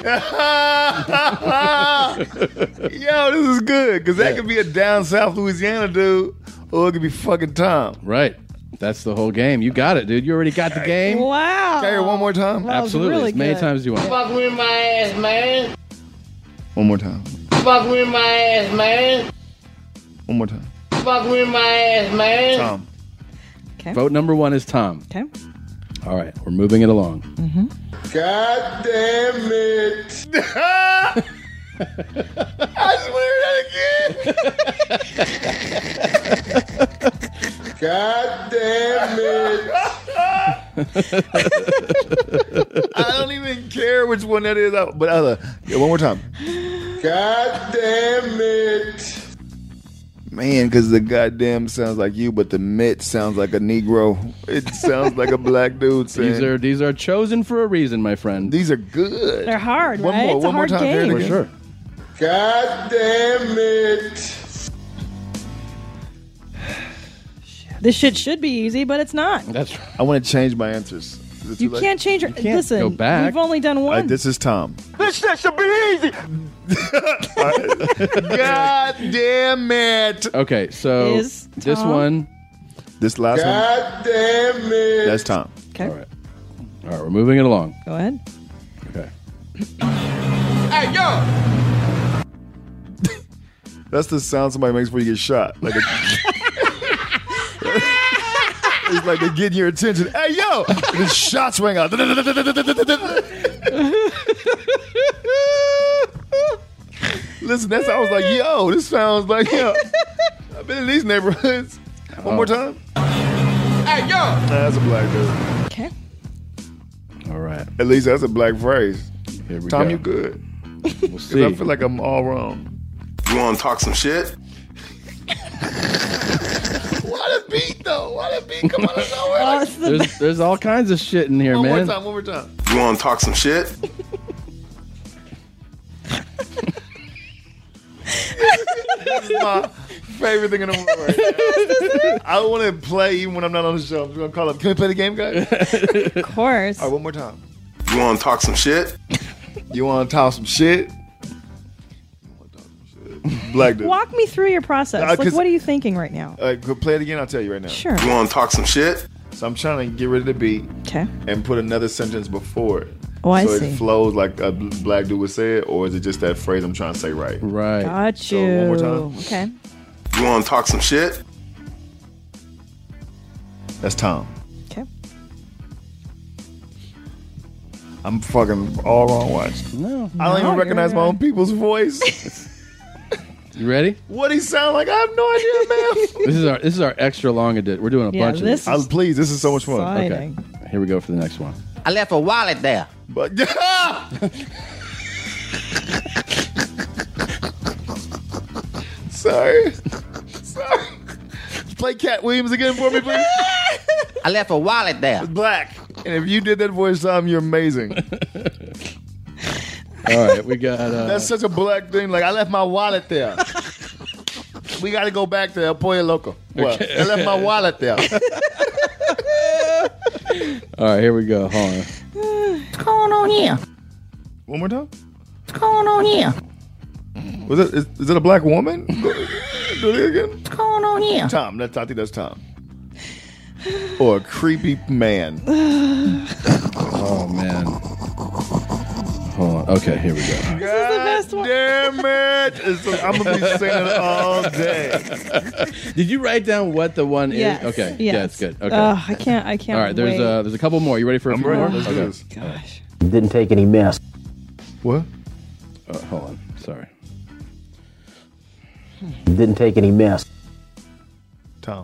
Yo, this is good because that could be a down south Louisiana dude, or it could be fucking Tom. Right. That's the whole game. You got it, dude. You already got the game. Wow. Can I hear it one more time? That was Absolutely. really as many good. times as you want. Fuck with my ass, man. One more time. Fuck with my ass, man. One more time. Fuck with my ass, man. Tom. Okay. Vote number one is Tom. Okay. All right. We're moving it along. Mm-hmm. God damn it. I swear that again. God damn it. I don't even care which one that is, but other. Yeah, one more time. God damn it. Man, because the goddamn sounds like you, but the mitt sounds like a Negro. It sounds like a black dude saying. These are these are chosen for a reason, my friend. These are good. They're hard, One right? more, It's a one more hard time. Hear it game. For again. sure. God damn it. This shit should be easy, but it's not. That's right. I want to change my answers. Is it too You late? can't change your. can't Listen, go back. we've only done All one. right, this is Tom. This shit should be easy. God damn it. Okay, so Is this Tom- one. This last one, God damn it. that's Tom. Okay. All right. All right, we're moving it along. Go ahead. Okay. Hey, yo. That's the sound somebody makes before you get shot. Like a, it's like they're getting your attention. Hey, yo! And the shots ring out. Listen, that's I was like, yo, this sounds like, yo. I've been in these neighborhoods. One more time. Hey, yo. Nah, that's a black dude. Okay. All right. At least that's a black phrase. Here we Tom, go. you good. We'll 'Cause see. I feel like I'm all wrong. You want to talk some shit? What a beat, though. What a beat. Come on, out of nowhere. Oh, Like, it's the There's, there's all kinds of shit in here, one man. more time, one more time. You want to talk some shit? This is my favorite thing in the world right now. I want to play even when I'm not on the show. I'm just going to call up. Can we play the game, guys? Of course. All right, one more time. You want to talk some shit? You want to talk some shit? Black dude. Walk me through your process. Uh, like, 'cause- what are you thinking right now? All right, go play it again. I'll tell you right now. Sure. You want to talk some shit? So I'm trying to get rid of the beat Okay. and put another sentence before it. Oh, I so see. it flows like a bl- black dude would say it, or is it just that phrase I'm trying to say right? Right. Got you. So one more time. Okay. You want to talk some shit? That's Tom. Okay. I'm fucking all wrong watch. No. I don't No, even recognize you're my own people's voice. You ready? What he sound like? I have no idea, man. This is our this is our extra long edition. We're doing a Yeah, bunch of this these. is I, please, this is so much fun. exciting. Okay. Here we go for the next one. I left a wallet there. But sorry, sorry. Play Cat Williams again for me, please. I left a wallet there. It's black, and if you did that voice, Tom, you're amazing. All right, we got. Uh, That's such a black thing. Like I left my wallet there. We got to go back to El Pollo Loco. Well, Okay. I left my wallet there. all right, here we go. Hold on. What's going on here? One more time. What's going on here? Was it? Is, is it a black woman? Do it again. What's going on here? Tom. That's I think that's Tom. Or a creepy man. Oh man. Hold on. Okay, here we go. God damn it! It's, I'm gonna be singing it all day. Did you write down what the one Yes. is? Okay. Yes. Yeah, it's good. Okay. Ugh, I can't. I can't. all right. There's wait. uh there's a couple more. You ready for a I'm few ready. more? Let's do Okay. this. Gosh. Didn't take any mess. What? Uh, hold on. Sorry. Didn't take any mess. Tom.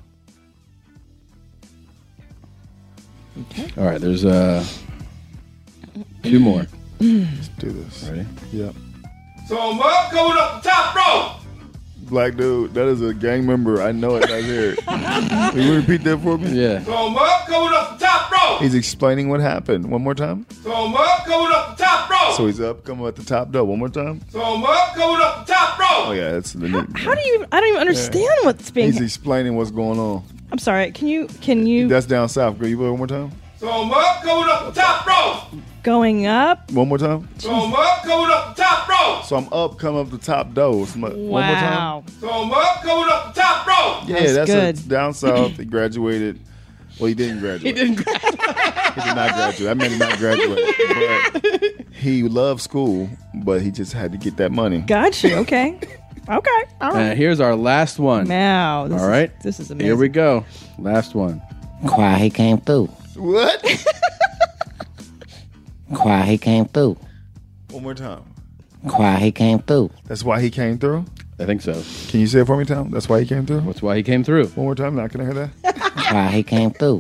All right. There's uh two more. Let's do this. Ready? Yep. So I'm up, going up the top rope. Black dude, that is a gang member. I know it. I hear it. Can you repeat that for me? Yeah. So I'm up, going up the top rope. He's explaining what happened. One more time. So I'm up, going up the top rope. So he's up, coming at the top door. One more time. So I'm up, going up the top rope. Oh yeah, that's the. How do you? I don't even understand what's being. He's explaining what's going on. I'm sorry. Can you? Can you? That's down south. Can you play one more time? So I'm up, going up the top rope. Going up. One more time. So I'm up, going up the top rope. So I'm up, come up the top door. So my- One more time. Wow. So I'm up, going up the top rope. Yeah, that's, good. A, down south. He graduated. Well, he didn't graduate. He didn't. He did not graduate. I meant not graduate. But he loved school, but he just had to get that money. Got you. Okay. Okay. All right. Uh, here's our last one. Now. This All right. Is, this is amazing. Here we go. Last one. Quiet, he came through. What? Quiet, he came through. One more time. Quiet, he came through. That's why he came through? I think so. Can you say it for me, Tom? That's why he came through? That's why he came through. One more time. Now, can I hear that? Quiet, he came through.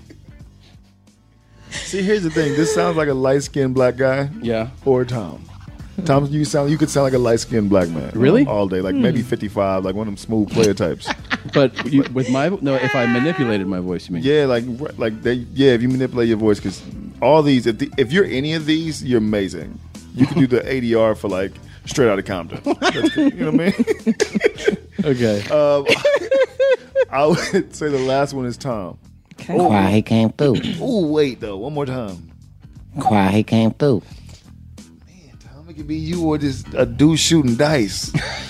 See, here's the thing. This sounds like a light-skinned black guy. Yeah. Or Tom. Tom, you sound you could sound like a light-skinned black man. Really? All day. Like Hmm. maybe fifty-five, like one of them smooth player types. But you, with my no, if I manipulated my voice, you mean? Yeah, like like they yeah, if you manipulate your voice, because all these, if, the, if you're any of these, you're amazing. You can do the A D R for like straight out of Compton. That's, you know what I mean? Okay. Um, I would say the last one is Tom. Okay. Quiet, he came through. Oh wait, though, one more time. Quiet, he came through. Man, Tom, it could be you or just a dude shooting dice.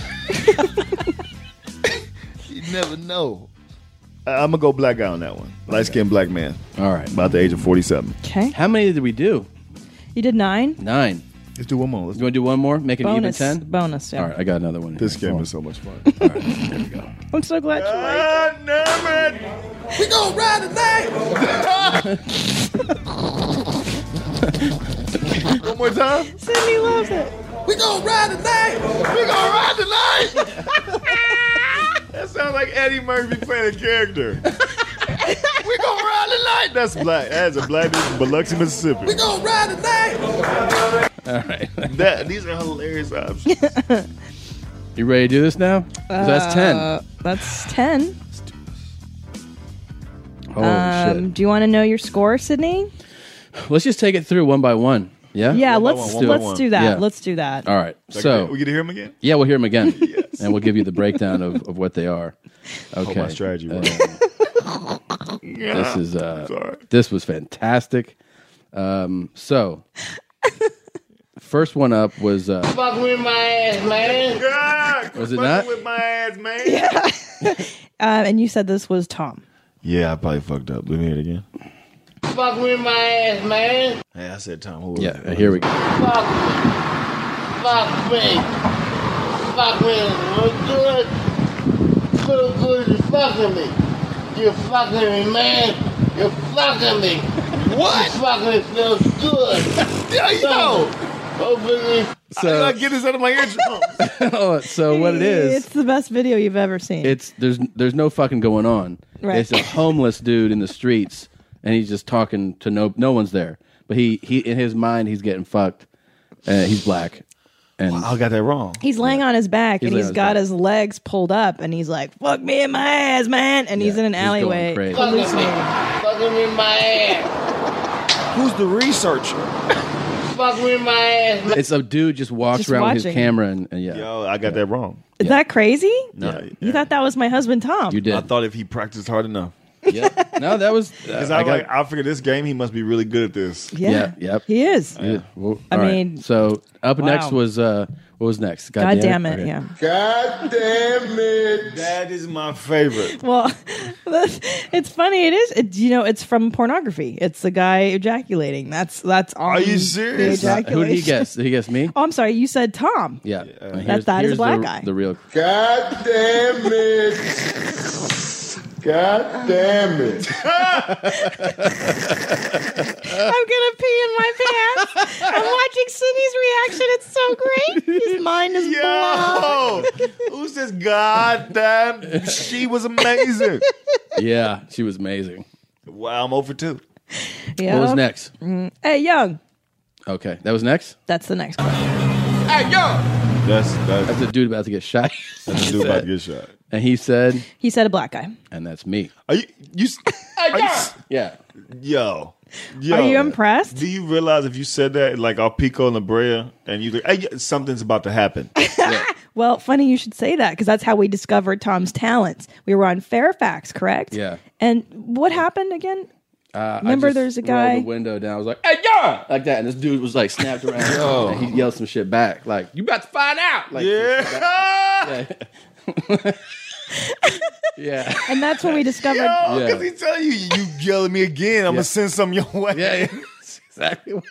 You never know. I, I'm gonna go black guy on that one. Light skinned black man. All right. About the age of forty-seven. Okay. How many did we do? You did nine. Nine. Let's do one more. Let's You want to do one more? Make it even Bonus. ten? Bonus. Yeah. All right, I got another one. Here. This game Hold is so much fun. on. All right, here we go. I'm so glad you liked it. God damn it! We gonna ride tonight. One more time. Sydney loves it. We gonna ride tonight. We gonna ride tonight. That sounds like Eddie Murphy playing a character. We gonna ride tonight. That's black. That's a black dude from Biloxi, Mississippi. We gonna ride tonight. All right. That, these are hilarious options. You ready to do this now? 'Cause that's ten. Uh, that's ten. Holy Um, do you want to know your score, Sydney? shit. Let's just take it through one by one. Yeah? Yeah, One by let's one, one by let's one. do that. Yeah. Let's do that. All right. Like, So, we get to hear him again? yeah, we'll hear them again. And we'll give you the breakdown of, of what they are. Okay. Hope my strategy Uh, works. This is uh, Sorry. this was fantastic. Um, so, first one up was uh, Fuck with my ass, man. God, Was it fucking not? with my ass, man. Um, and you said this was Tom. Yeah, I probably fucked up. Let me hear it again. Fuck with my ass, man. Hey, I said Tom. Who was yeah. it? uh, Here we go. Fuck me. Fuck me. Fuck me. What's good? Good, good is fucking me. You fucking me, man. You're fucking me. What? You're fucking it feels good. Yeah, yo. Hopefully. So- I gotta get this out of my eardrums. Oh, so what it is? It's the best video you've ever seen. It's there's there's no fucking going on. Right. It's a homeless dude in the streets, and he's just talking to no no one's there. But he he in his mind he's getting fucked. Uh, he's black, and I got that wrong. He's laying on his back He's and laying he's on his got back. his legs pulled up and he's like, "Fuck me in my ass, man!" And he's in an he's going alleyway. crazy. Fucking me. hallucinating. Fucking me in my ass. Who's the researcher? Fuck me in my ass. It's a dude just walks Just around with his watching. camera and, and yeah. Yo, I got that wrong. Is that crazy? No, You thought that was my husband Tom? You did. I thought if he practiced hard enough. Yeah. No, that was. Because uh, I, I got- like, I figured this game, he must be really good at this. Yeah. Yeah, yep. He is. Yeah. Well, I all right. mean, so up wow. next was uh, what was next? God damn it! Okay. Yeah. God damn it. That is my favorite. Well, it's funny. It is. It, you know, it's from pornography. It's the guy ejaculating. That's that's on. Are you the serious? Uh, who did he ejaculation. guess? Did he guess me? Oh, I'm sorry. You said Tom. Yeah. Uh, That- here's- that is a here's black the, guy. The real. God damn it. God damn it. I'm gonna pee in my pants. I'm watching Sydney's reaction. It's so great. His mind is blown. Yo, who says God damn? She was amazing. Yeah, she was amazing. Wow, I'm over two. Yeah. What was next? Mm. Hey, Young. Okay, that was next. That's the next question. Hey, yo. That's that's, That's a dude about to get shot. that's a dude about to get shot. And he said, He said a black guy. and that's me. Are you you? Are you Yeah. yo, yo. Are you impressed? Do you realize if you said that, like our Pico and La Brea, and you like, hey, something's about to happen? Well, funny you should say that because that's how we discovered Tom's talents. We were on Fairfax, correct? Yeah. And what happened again? Uh, Remember I just there's a rolled guay- the window down. I was like, "Hey, yeah!" like that, and this dude was like snapped around. Yo. And he yelled some shit back, like, "You about to find out!" Like, Yeah. yeah, yeah, And that's when we discovered. Yo, Yeah. because he tell you, you yell at me again, I'm Yeah. gonna send some your way. yeah. yeah. That's exactly. What,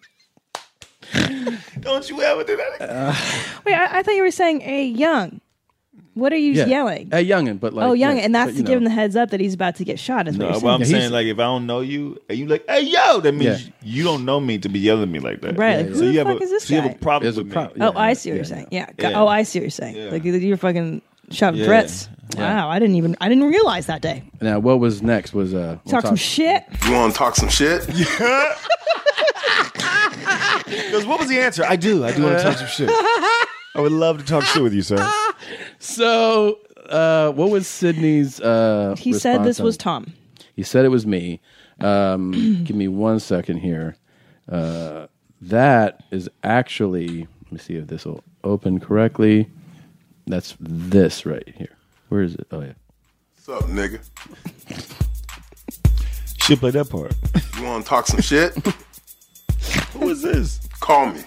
Don't you ever do that again? Wait, I, I thought you were saying, "Hey, Young." What are you yeah. yelling? Hey, youngin, but like, oh, Young, yeah, and that's but, to you give him know. the heads up that he's about to get shot. Is No, what you're but I'm saying. Yeah, saying, he's- like, if I don't know you, and you like, hey, yo, that means Yeah. you don't know me to be yelling at me like that. Right, like, who so the you have fuck a, is this so you have guy? a problem There's a with me. pro- Oh, yeah, I see what yeah, you're saying. Yeah. Yeah. Oh, I see what you're saying. Yeah. Like you're fucking shouting Yeah. threats. Yeah. Wow, I didn't even I didn't realize that day. Now, what was next? Was uh, we'll Talk some shit. You want to talk some shit? Yeah. Because what was the answer? I do. I do want to talk some shit. I would love to talk shit with you, sir. So, uh, what was Sydney's? Uh, He said response this on- was Tom. He said it was me. Um, give me one second here. Uh, that is actually. Let me see if this will open correctly. That's this right here. Where is it? Oh yeah. What's up, nigga? Should play that part. You want to talk some shit? Who is this? Call me.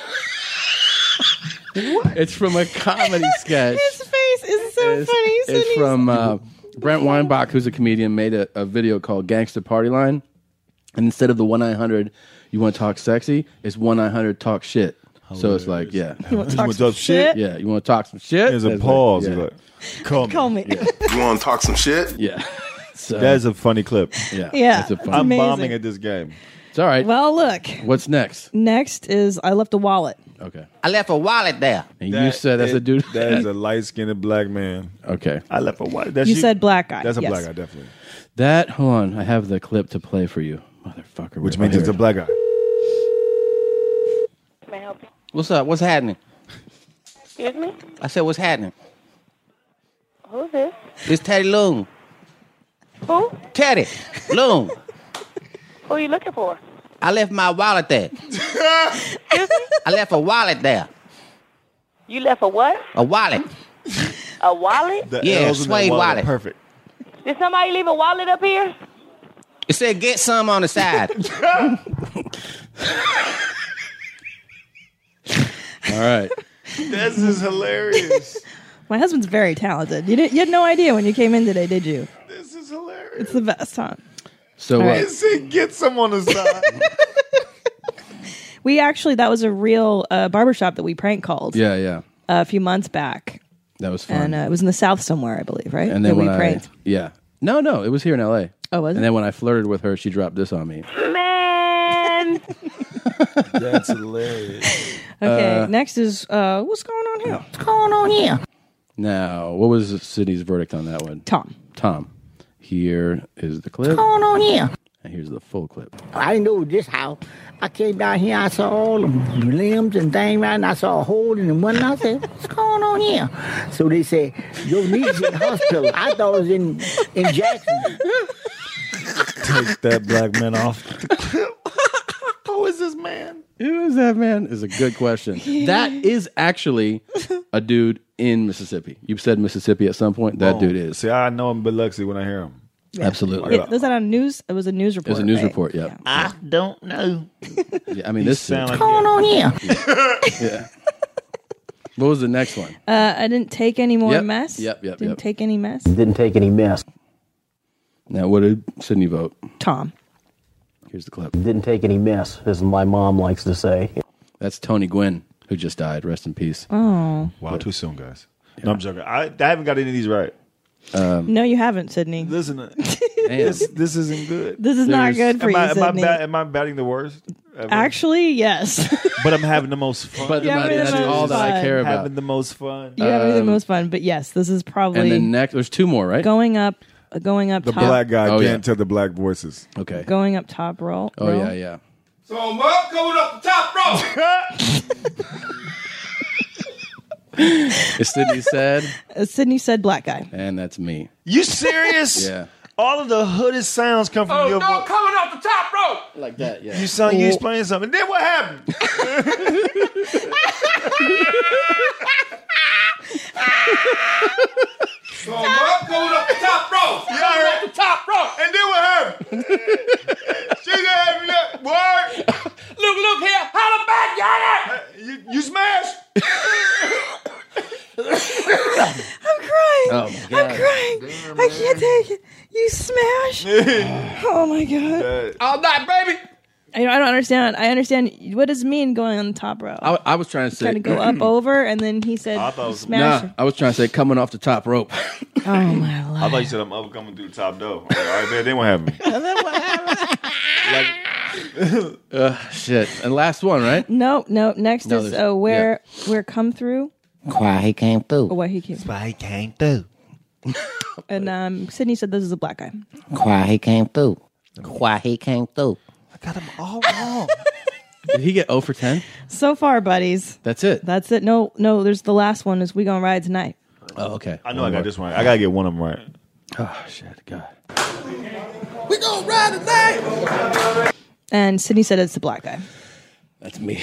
It's from a comedy sketch. His face is so It's, funny. it's Sydney's- from uh, Brent Weinbach, who's a comedian, made a, a video called Gangster Party Line. And instead of the one nine hundred, you want to talk sexy, it's one nine hundred talk shit. So it's like, yeah. You want to You talk wanna some talk shit? shit? Yeah, you want to talk some shit? There's a That's pause. Like, He's yeah. like, call me. Call me. Yeah. You want to talk some shit? yeah. So, That's a funny clip. yeah. Yeah, That's a it's fun. I'm amazing. bombing at this game. It's all right. Well, look. What's next? Next is I left a wallet. Okay. I left a wallet there. And you That said that's is- a dude. That is a light skinned black man. Okay. I left a white. That's You said black guy. That's a Yes. black guy, definitely. That, hold on. I have the clip to play for you. Motherfucker. Which Where- means oh, it's a here. black guy. May I help you? What's up? What's happening? Excuse me? I said, what's happening? Who's this? It's Teddy Loon. Who? Teddy Loon. Who are you looking for? I left my wallet there. Excuse me? I left a wallet there. You left a what? A wallet. A wallet? The Yeah, L's in that suede wallet. Perfect. Did somebody leave a wallet up here? It said, get some on the side. All right. This is hilarious. My husband's very talented. You didn't. You had no idea when you came in today, did you? This is hilarious. It's the best, huh? So, All uh, right. It said get some on the side. We actually that was a real uh, barbershop that we prank called yeah, yeah. a few months back, That was fun. and uh, it was in the South somewhere, I believe, right? and that then we when I, pranked. yeah. No, no. It was here in L A. Oh, was And it? then when I flirted with her, she dropped this on me. Man. That's hilarious. Okay, Uh, next is uh, what's going on here? What's going on here? Now, what was Sydney's verdict on that one? Tom. Tom. Here is the clip. What's going on here? And here's the full clip. I didn't know this house. I came down here, I saw all the limbs and things, right? And I saw a hole in the one, and I said, what's going on here? So they said, your niece in the hospital. I thought it was in, in Jackson. Take that black man off. Who is this man? Who is that man? Is a good question. That is actually a dude in Mississippi. You said Mississippi at some point. That Oh, dude is. See, I know him Biloxi when I hear him. Absolutely. Yeah, was that on news? It was a news It report. was a news right? report, yeah. I don't know. Yeah, I mean, You this sound dude- like What's going on here? Yeah. What was the next one? Uh, I didn't take any more Yep, mess. yep, yep, Didn't yep. take any mess. Didn't take any mess. Now, what did Sydney vote? Tom. Here's the clip. Didn't take any mess, as my mom likes to say. That's Tony Gwynn, who just died. Rest in peace. Oh. Wow, too soon, guys. No, I'm joking. I, I haven't got any of these right. Um, No, you haven't, Sydney. Listen, this, this isn't good. This is not good for am you, I, am, I Sydney. ba- am I batting the worst? ever? Actually, yes. But I'm having the most fun. But You're having that's the most all that I fun. care about. Having the most fun. You're having the Um, most fun, but yes, this is probably And then next, there's two more, right? going up, uh, going up The top, black guy Oh, can't yeah. tell the black voices. Okay. going up top roll. Oh, row. yeah, yeah. So I'm up, going up the top rope. As Sydney said, Uh, Sydney said black guy. and that's me. You serious? Yeah. All of the hooded sounds come from Oh, your no, voice. coming off the top rope. Like that, yeah. You sound you explain something. Then what happened? So I'm up, going up the top rope. Yeah, I heard. Up the top rope. And then what happened? She got me that boy. Look, look here. Holla back, y'all. You, you smashed. I'm crying. Oh, my God. I'm crying. I can't take it. You smash. Oh my god. All night, baby. I, I don't understand. I understand. What does it mean going on the top row? I, I was trying to say. Trying to go up over, and then he said I thought it was- smash. Nah, I was trying to say coming off the top rope. Oh my lord. I thought you said I'm up coming through the top door. All right, man. Then what happened? uh, shit. And last one, right? No, no. Next No, is there's- uh, where where come through. Why he came through. Or where he came. Why he came through. And um, Sydney said this is a black guy. Why he came through. Why he came through. I got them all wrong. Did he get zero for ten? So far, buddies. That's it. That's it. No, no. There's the last one. Is we gonna ride tonight? Oh, okay. I know I got this one right. I got to get one of them right. Oh, shit. God. We gonna ride tonight. And Sydney said it's the black guy. That's me.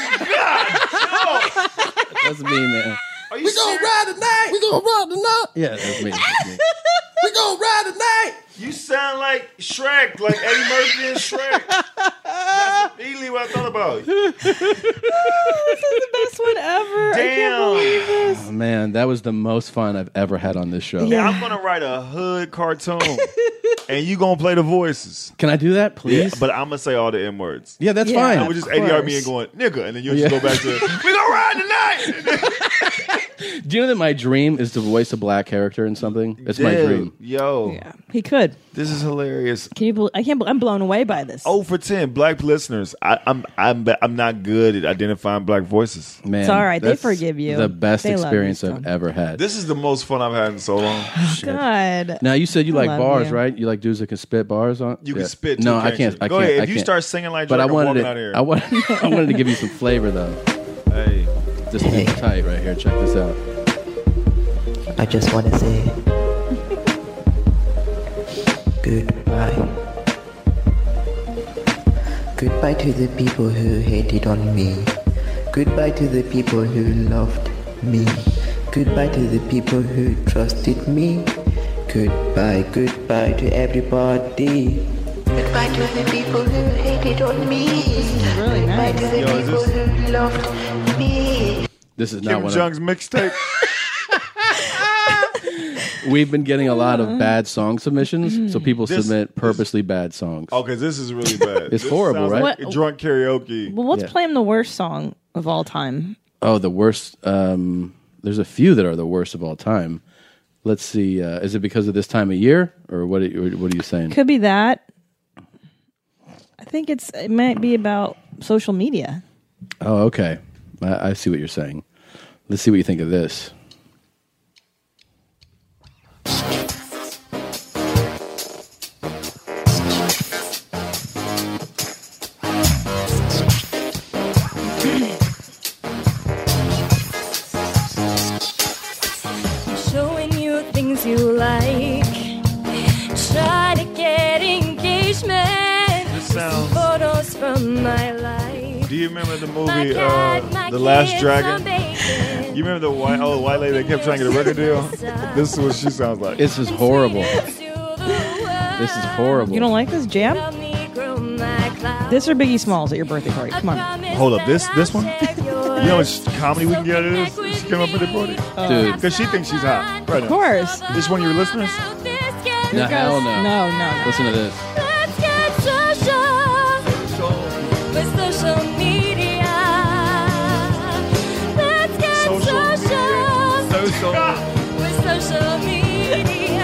That's me, man. Are you We gonna ride tonight. We gonna ride tonight. Yeah, that's me. That's me. We gonna ride tonight. You sound like Shrek, like Eddie Murphy and Shrek. That's immediately what I thought about. Oh, this is the best one ever. I can't Damn. believe this. Oh, man, that was the most fun I've ever had on this show. Yeah, I'm gonna write a hood cartoon, and you gonna play the voices. Can I do that, please? Yeah, but I'm gonna say all the N words. Yeah, that's Yeah. fine. I would just A D R me and going nigga, and then you'll just Yeah. go back to we gonna ride tonight. Do you know that my dream is to voice a black character in something? It's my Dude, dream. Yo, Yeah, he could. this is hilarious. Can you? Believe, I can't. bel- I'm blown away by this. Oh for ten, black listeners. I, I'm I'm I'm not good at identifying black voices. Man, It's all right. They that's forgive you. The best They love experience you, I've Tom. ever had. This is the most fun I've had in so long. God. Now you said you I like love bars, you. right? You like dudes that can spit bars on. You Yeah. can spit. No, too, I can't. you? I Go can't. ahead. I If you can't. start singing like but Drake, I I'm wanted walking it. out of here. I want. I wanted to give you some flavor though. Hey, This is tight right here. Check this out. I just want to say goodbye. Goodbye to the people who hated on me. Goodbye to the people who loved me. Goodbye to the people who trusted me. Goodbye, goodbye to everybody. Goodbye to the people who hated on me. Really Goodbye nice. to the Yo, is people this- who loved me. This is not Kim one. Jong's mixtape. We've been getting a lot of bad song submissions, so people This- submit purposely bad songs. Okay, this is really bad. It's This horrible, sounds right? like What- drunk karaoke. Well, let's Yeah. play him the worst song of all time. Oh, the worst. Um, there's a few that are the worst of all time. let's see. Uh, is it because of this time of year, or what? Are you, what are you saying? Could be that. I think it's it might be about social media. Oh, okay. I, I see what you're saying. Let's see what you think of this. Showing you things you like. Try to get engagement. This sounds. Photos from my life. Do you remember the movie uh, The Last Dragon? You remember the white old white lady that kept trying to get a record deal? This is what she sounds like. This is horrible. This is horrible. You don't like this jam? This or Biggie Smalls at your birthday party? Come on. Hold up, this this one? You know how much comedy we can get out of this? She came up with it, Brody. Dude. Because she thinks she's hot. Right now. Of course. This one of your listeners? No, hell no. No, no. Listen to this. Let's get social with social media. Let's get social, Social. with social media.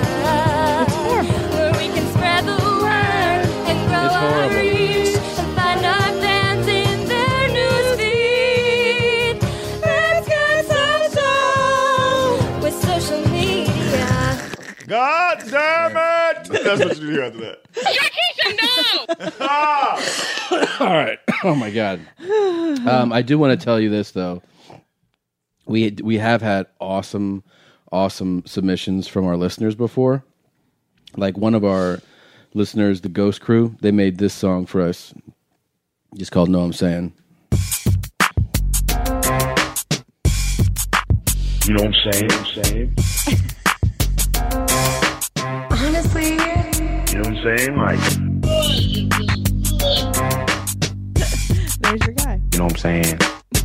Where we can spread the word and grow It's our horrible. reach and find our fans in their newsfeed. Let's get social with social media. God damn it! That's what you do after that. All right. Oh my god. Um, I do want to tell you this though. We we have had awesome, awesome submissions from our listeners before. Like one of our listeners, the Ghost Crew, they made this song for us. Just called "Know What I'm Saying." You know what I'm saying? I'm saying. Honestly, You know what I'm saying? Like, There's your guy. you know what I'm saying?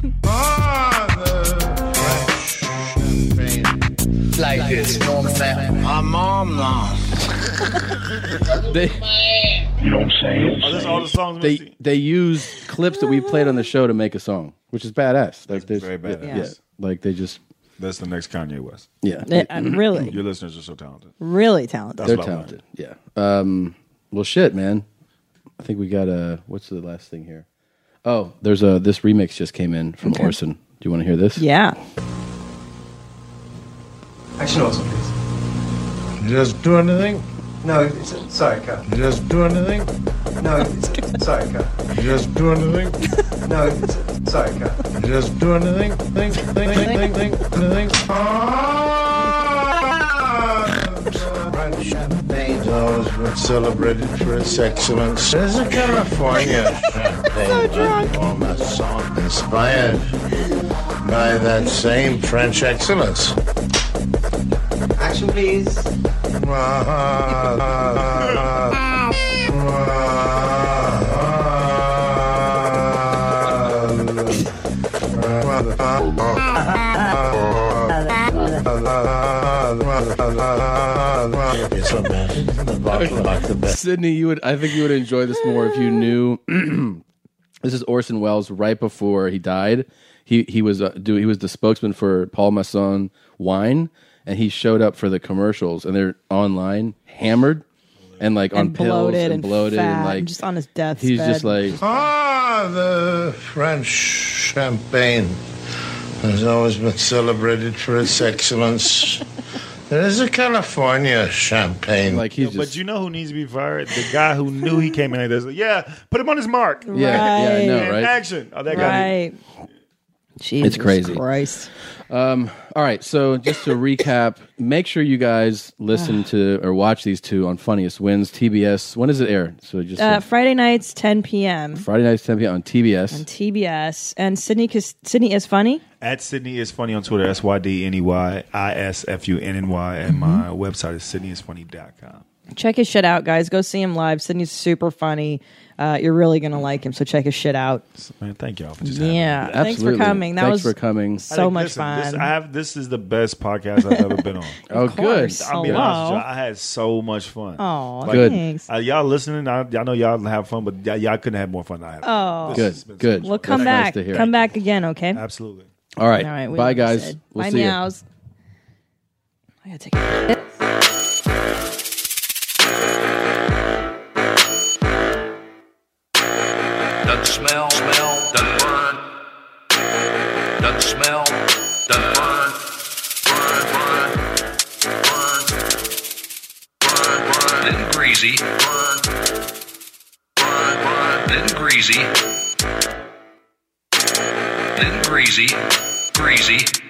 Like this, you know what I'm saying? My mom now. They, You know what I'm saying? Oh, this all the songs they Misty? they use clips that we played on the show to make a song, which is badass. Like That's there's- very badass. Yeah, like they just That's the next Kanye West. yeah. Uh, uh, really, Your listeners are so talented. really talented. That's They're what I talented. Yeah. Um, well, shit, man. I think we got a. What's the last thing here? Oh, there's a. This remix just came in from Okay. Orson. Do you want to hear this? Yeah. Action also, please. Just do anything? No, it's, sorry, cut. Just do anything? No, it's, sorry, cut. Just do anything? No, it's, sorry, cut. Just do anything? Think, think, think, think, think, anything? French champagne's always been celebrated for its excellence. There's a California champagne from a song inspired by that same French excellence. Action, please. Sydney, you would. I think you would enjoy this more if you knew. This is Orson Welles right before he died. He he was uh, do he was the spokesman for Paul Masson wine, and he showed up for the commercials, and they're online hammered and like on And pills bloated and and bloated fat and like and just on his deathbed. he's just like Ah, the French champagne has always been celebrated for its excellence. There is a California champagne. like he's But just you know who needs to be fired? The guy who knew he came in like this. Like, yeah, put him on his mark. yeah yeah I know And right. action. Oh, that guy. right. Jesus It's crazy. Christ. Um, all right, so just to recap, make sure you guys listen to or watch these two on Funniest Wins T B S. When does it air? So just Uh, Friday nights, ten p.m. Friday nights, ten p.m. on T B S. on T B S. And Sydney, cause Sydney is funny. At Sydney is funny on Twitter. S Y D N E Y I S F U N N Y. And my website is sydney is funny dot com. Check his shit out, guys. Go see him live. Sydney's super funny. Uh, you're really gonna like him. So check his shit out. Man, thank y'all for just Yeah, having me. thanks for coming. That Thanks was for coming. I so think, much listen, fun. This, I have, this is the best podcast I've ever been on. Oh, good. I'll be honest with you. I had so much fun. Oh, Good. thanks. Uh, y'all listening, I, I know y'all have fun, but y'all, y'all couldn't have more fun than I had. Oh, Good, has been good. Well, come That's nice back. to hear. Come back again, okay? Absolutely. All right. All right. we Bye, love you, guys. Sid. We'll Bye, see ya. meows. I gotta take it. Doesn't smell, smell, doesn't burn. Doesn't smell, doesn't burn. Burn, burn, burn, burn, burn. Then greasy, burn, burn, burn. Then greasy, then greasy, greasy.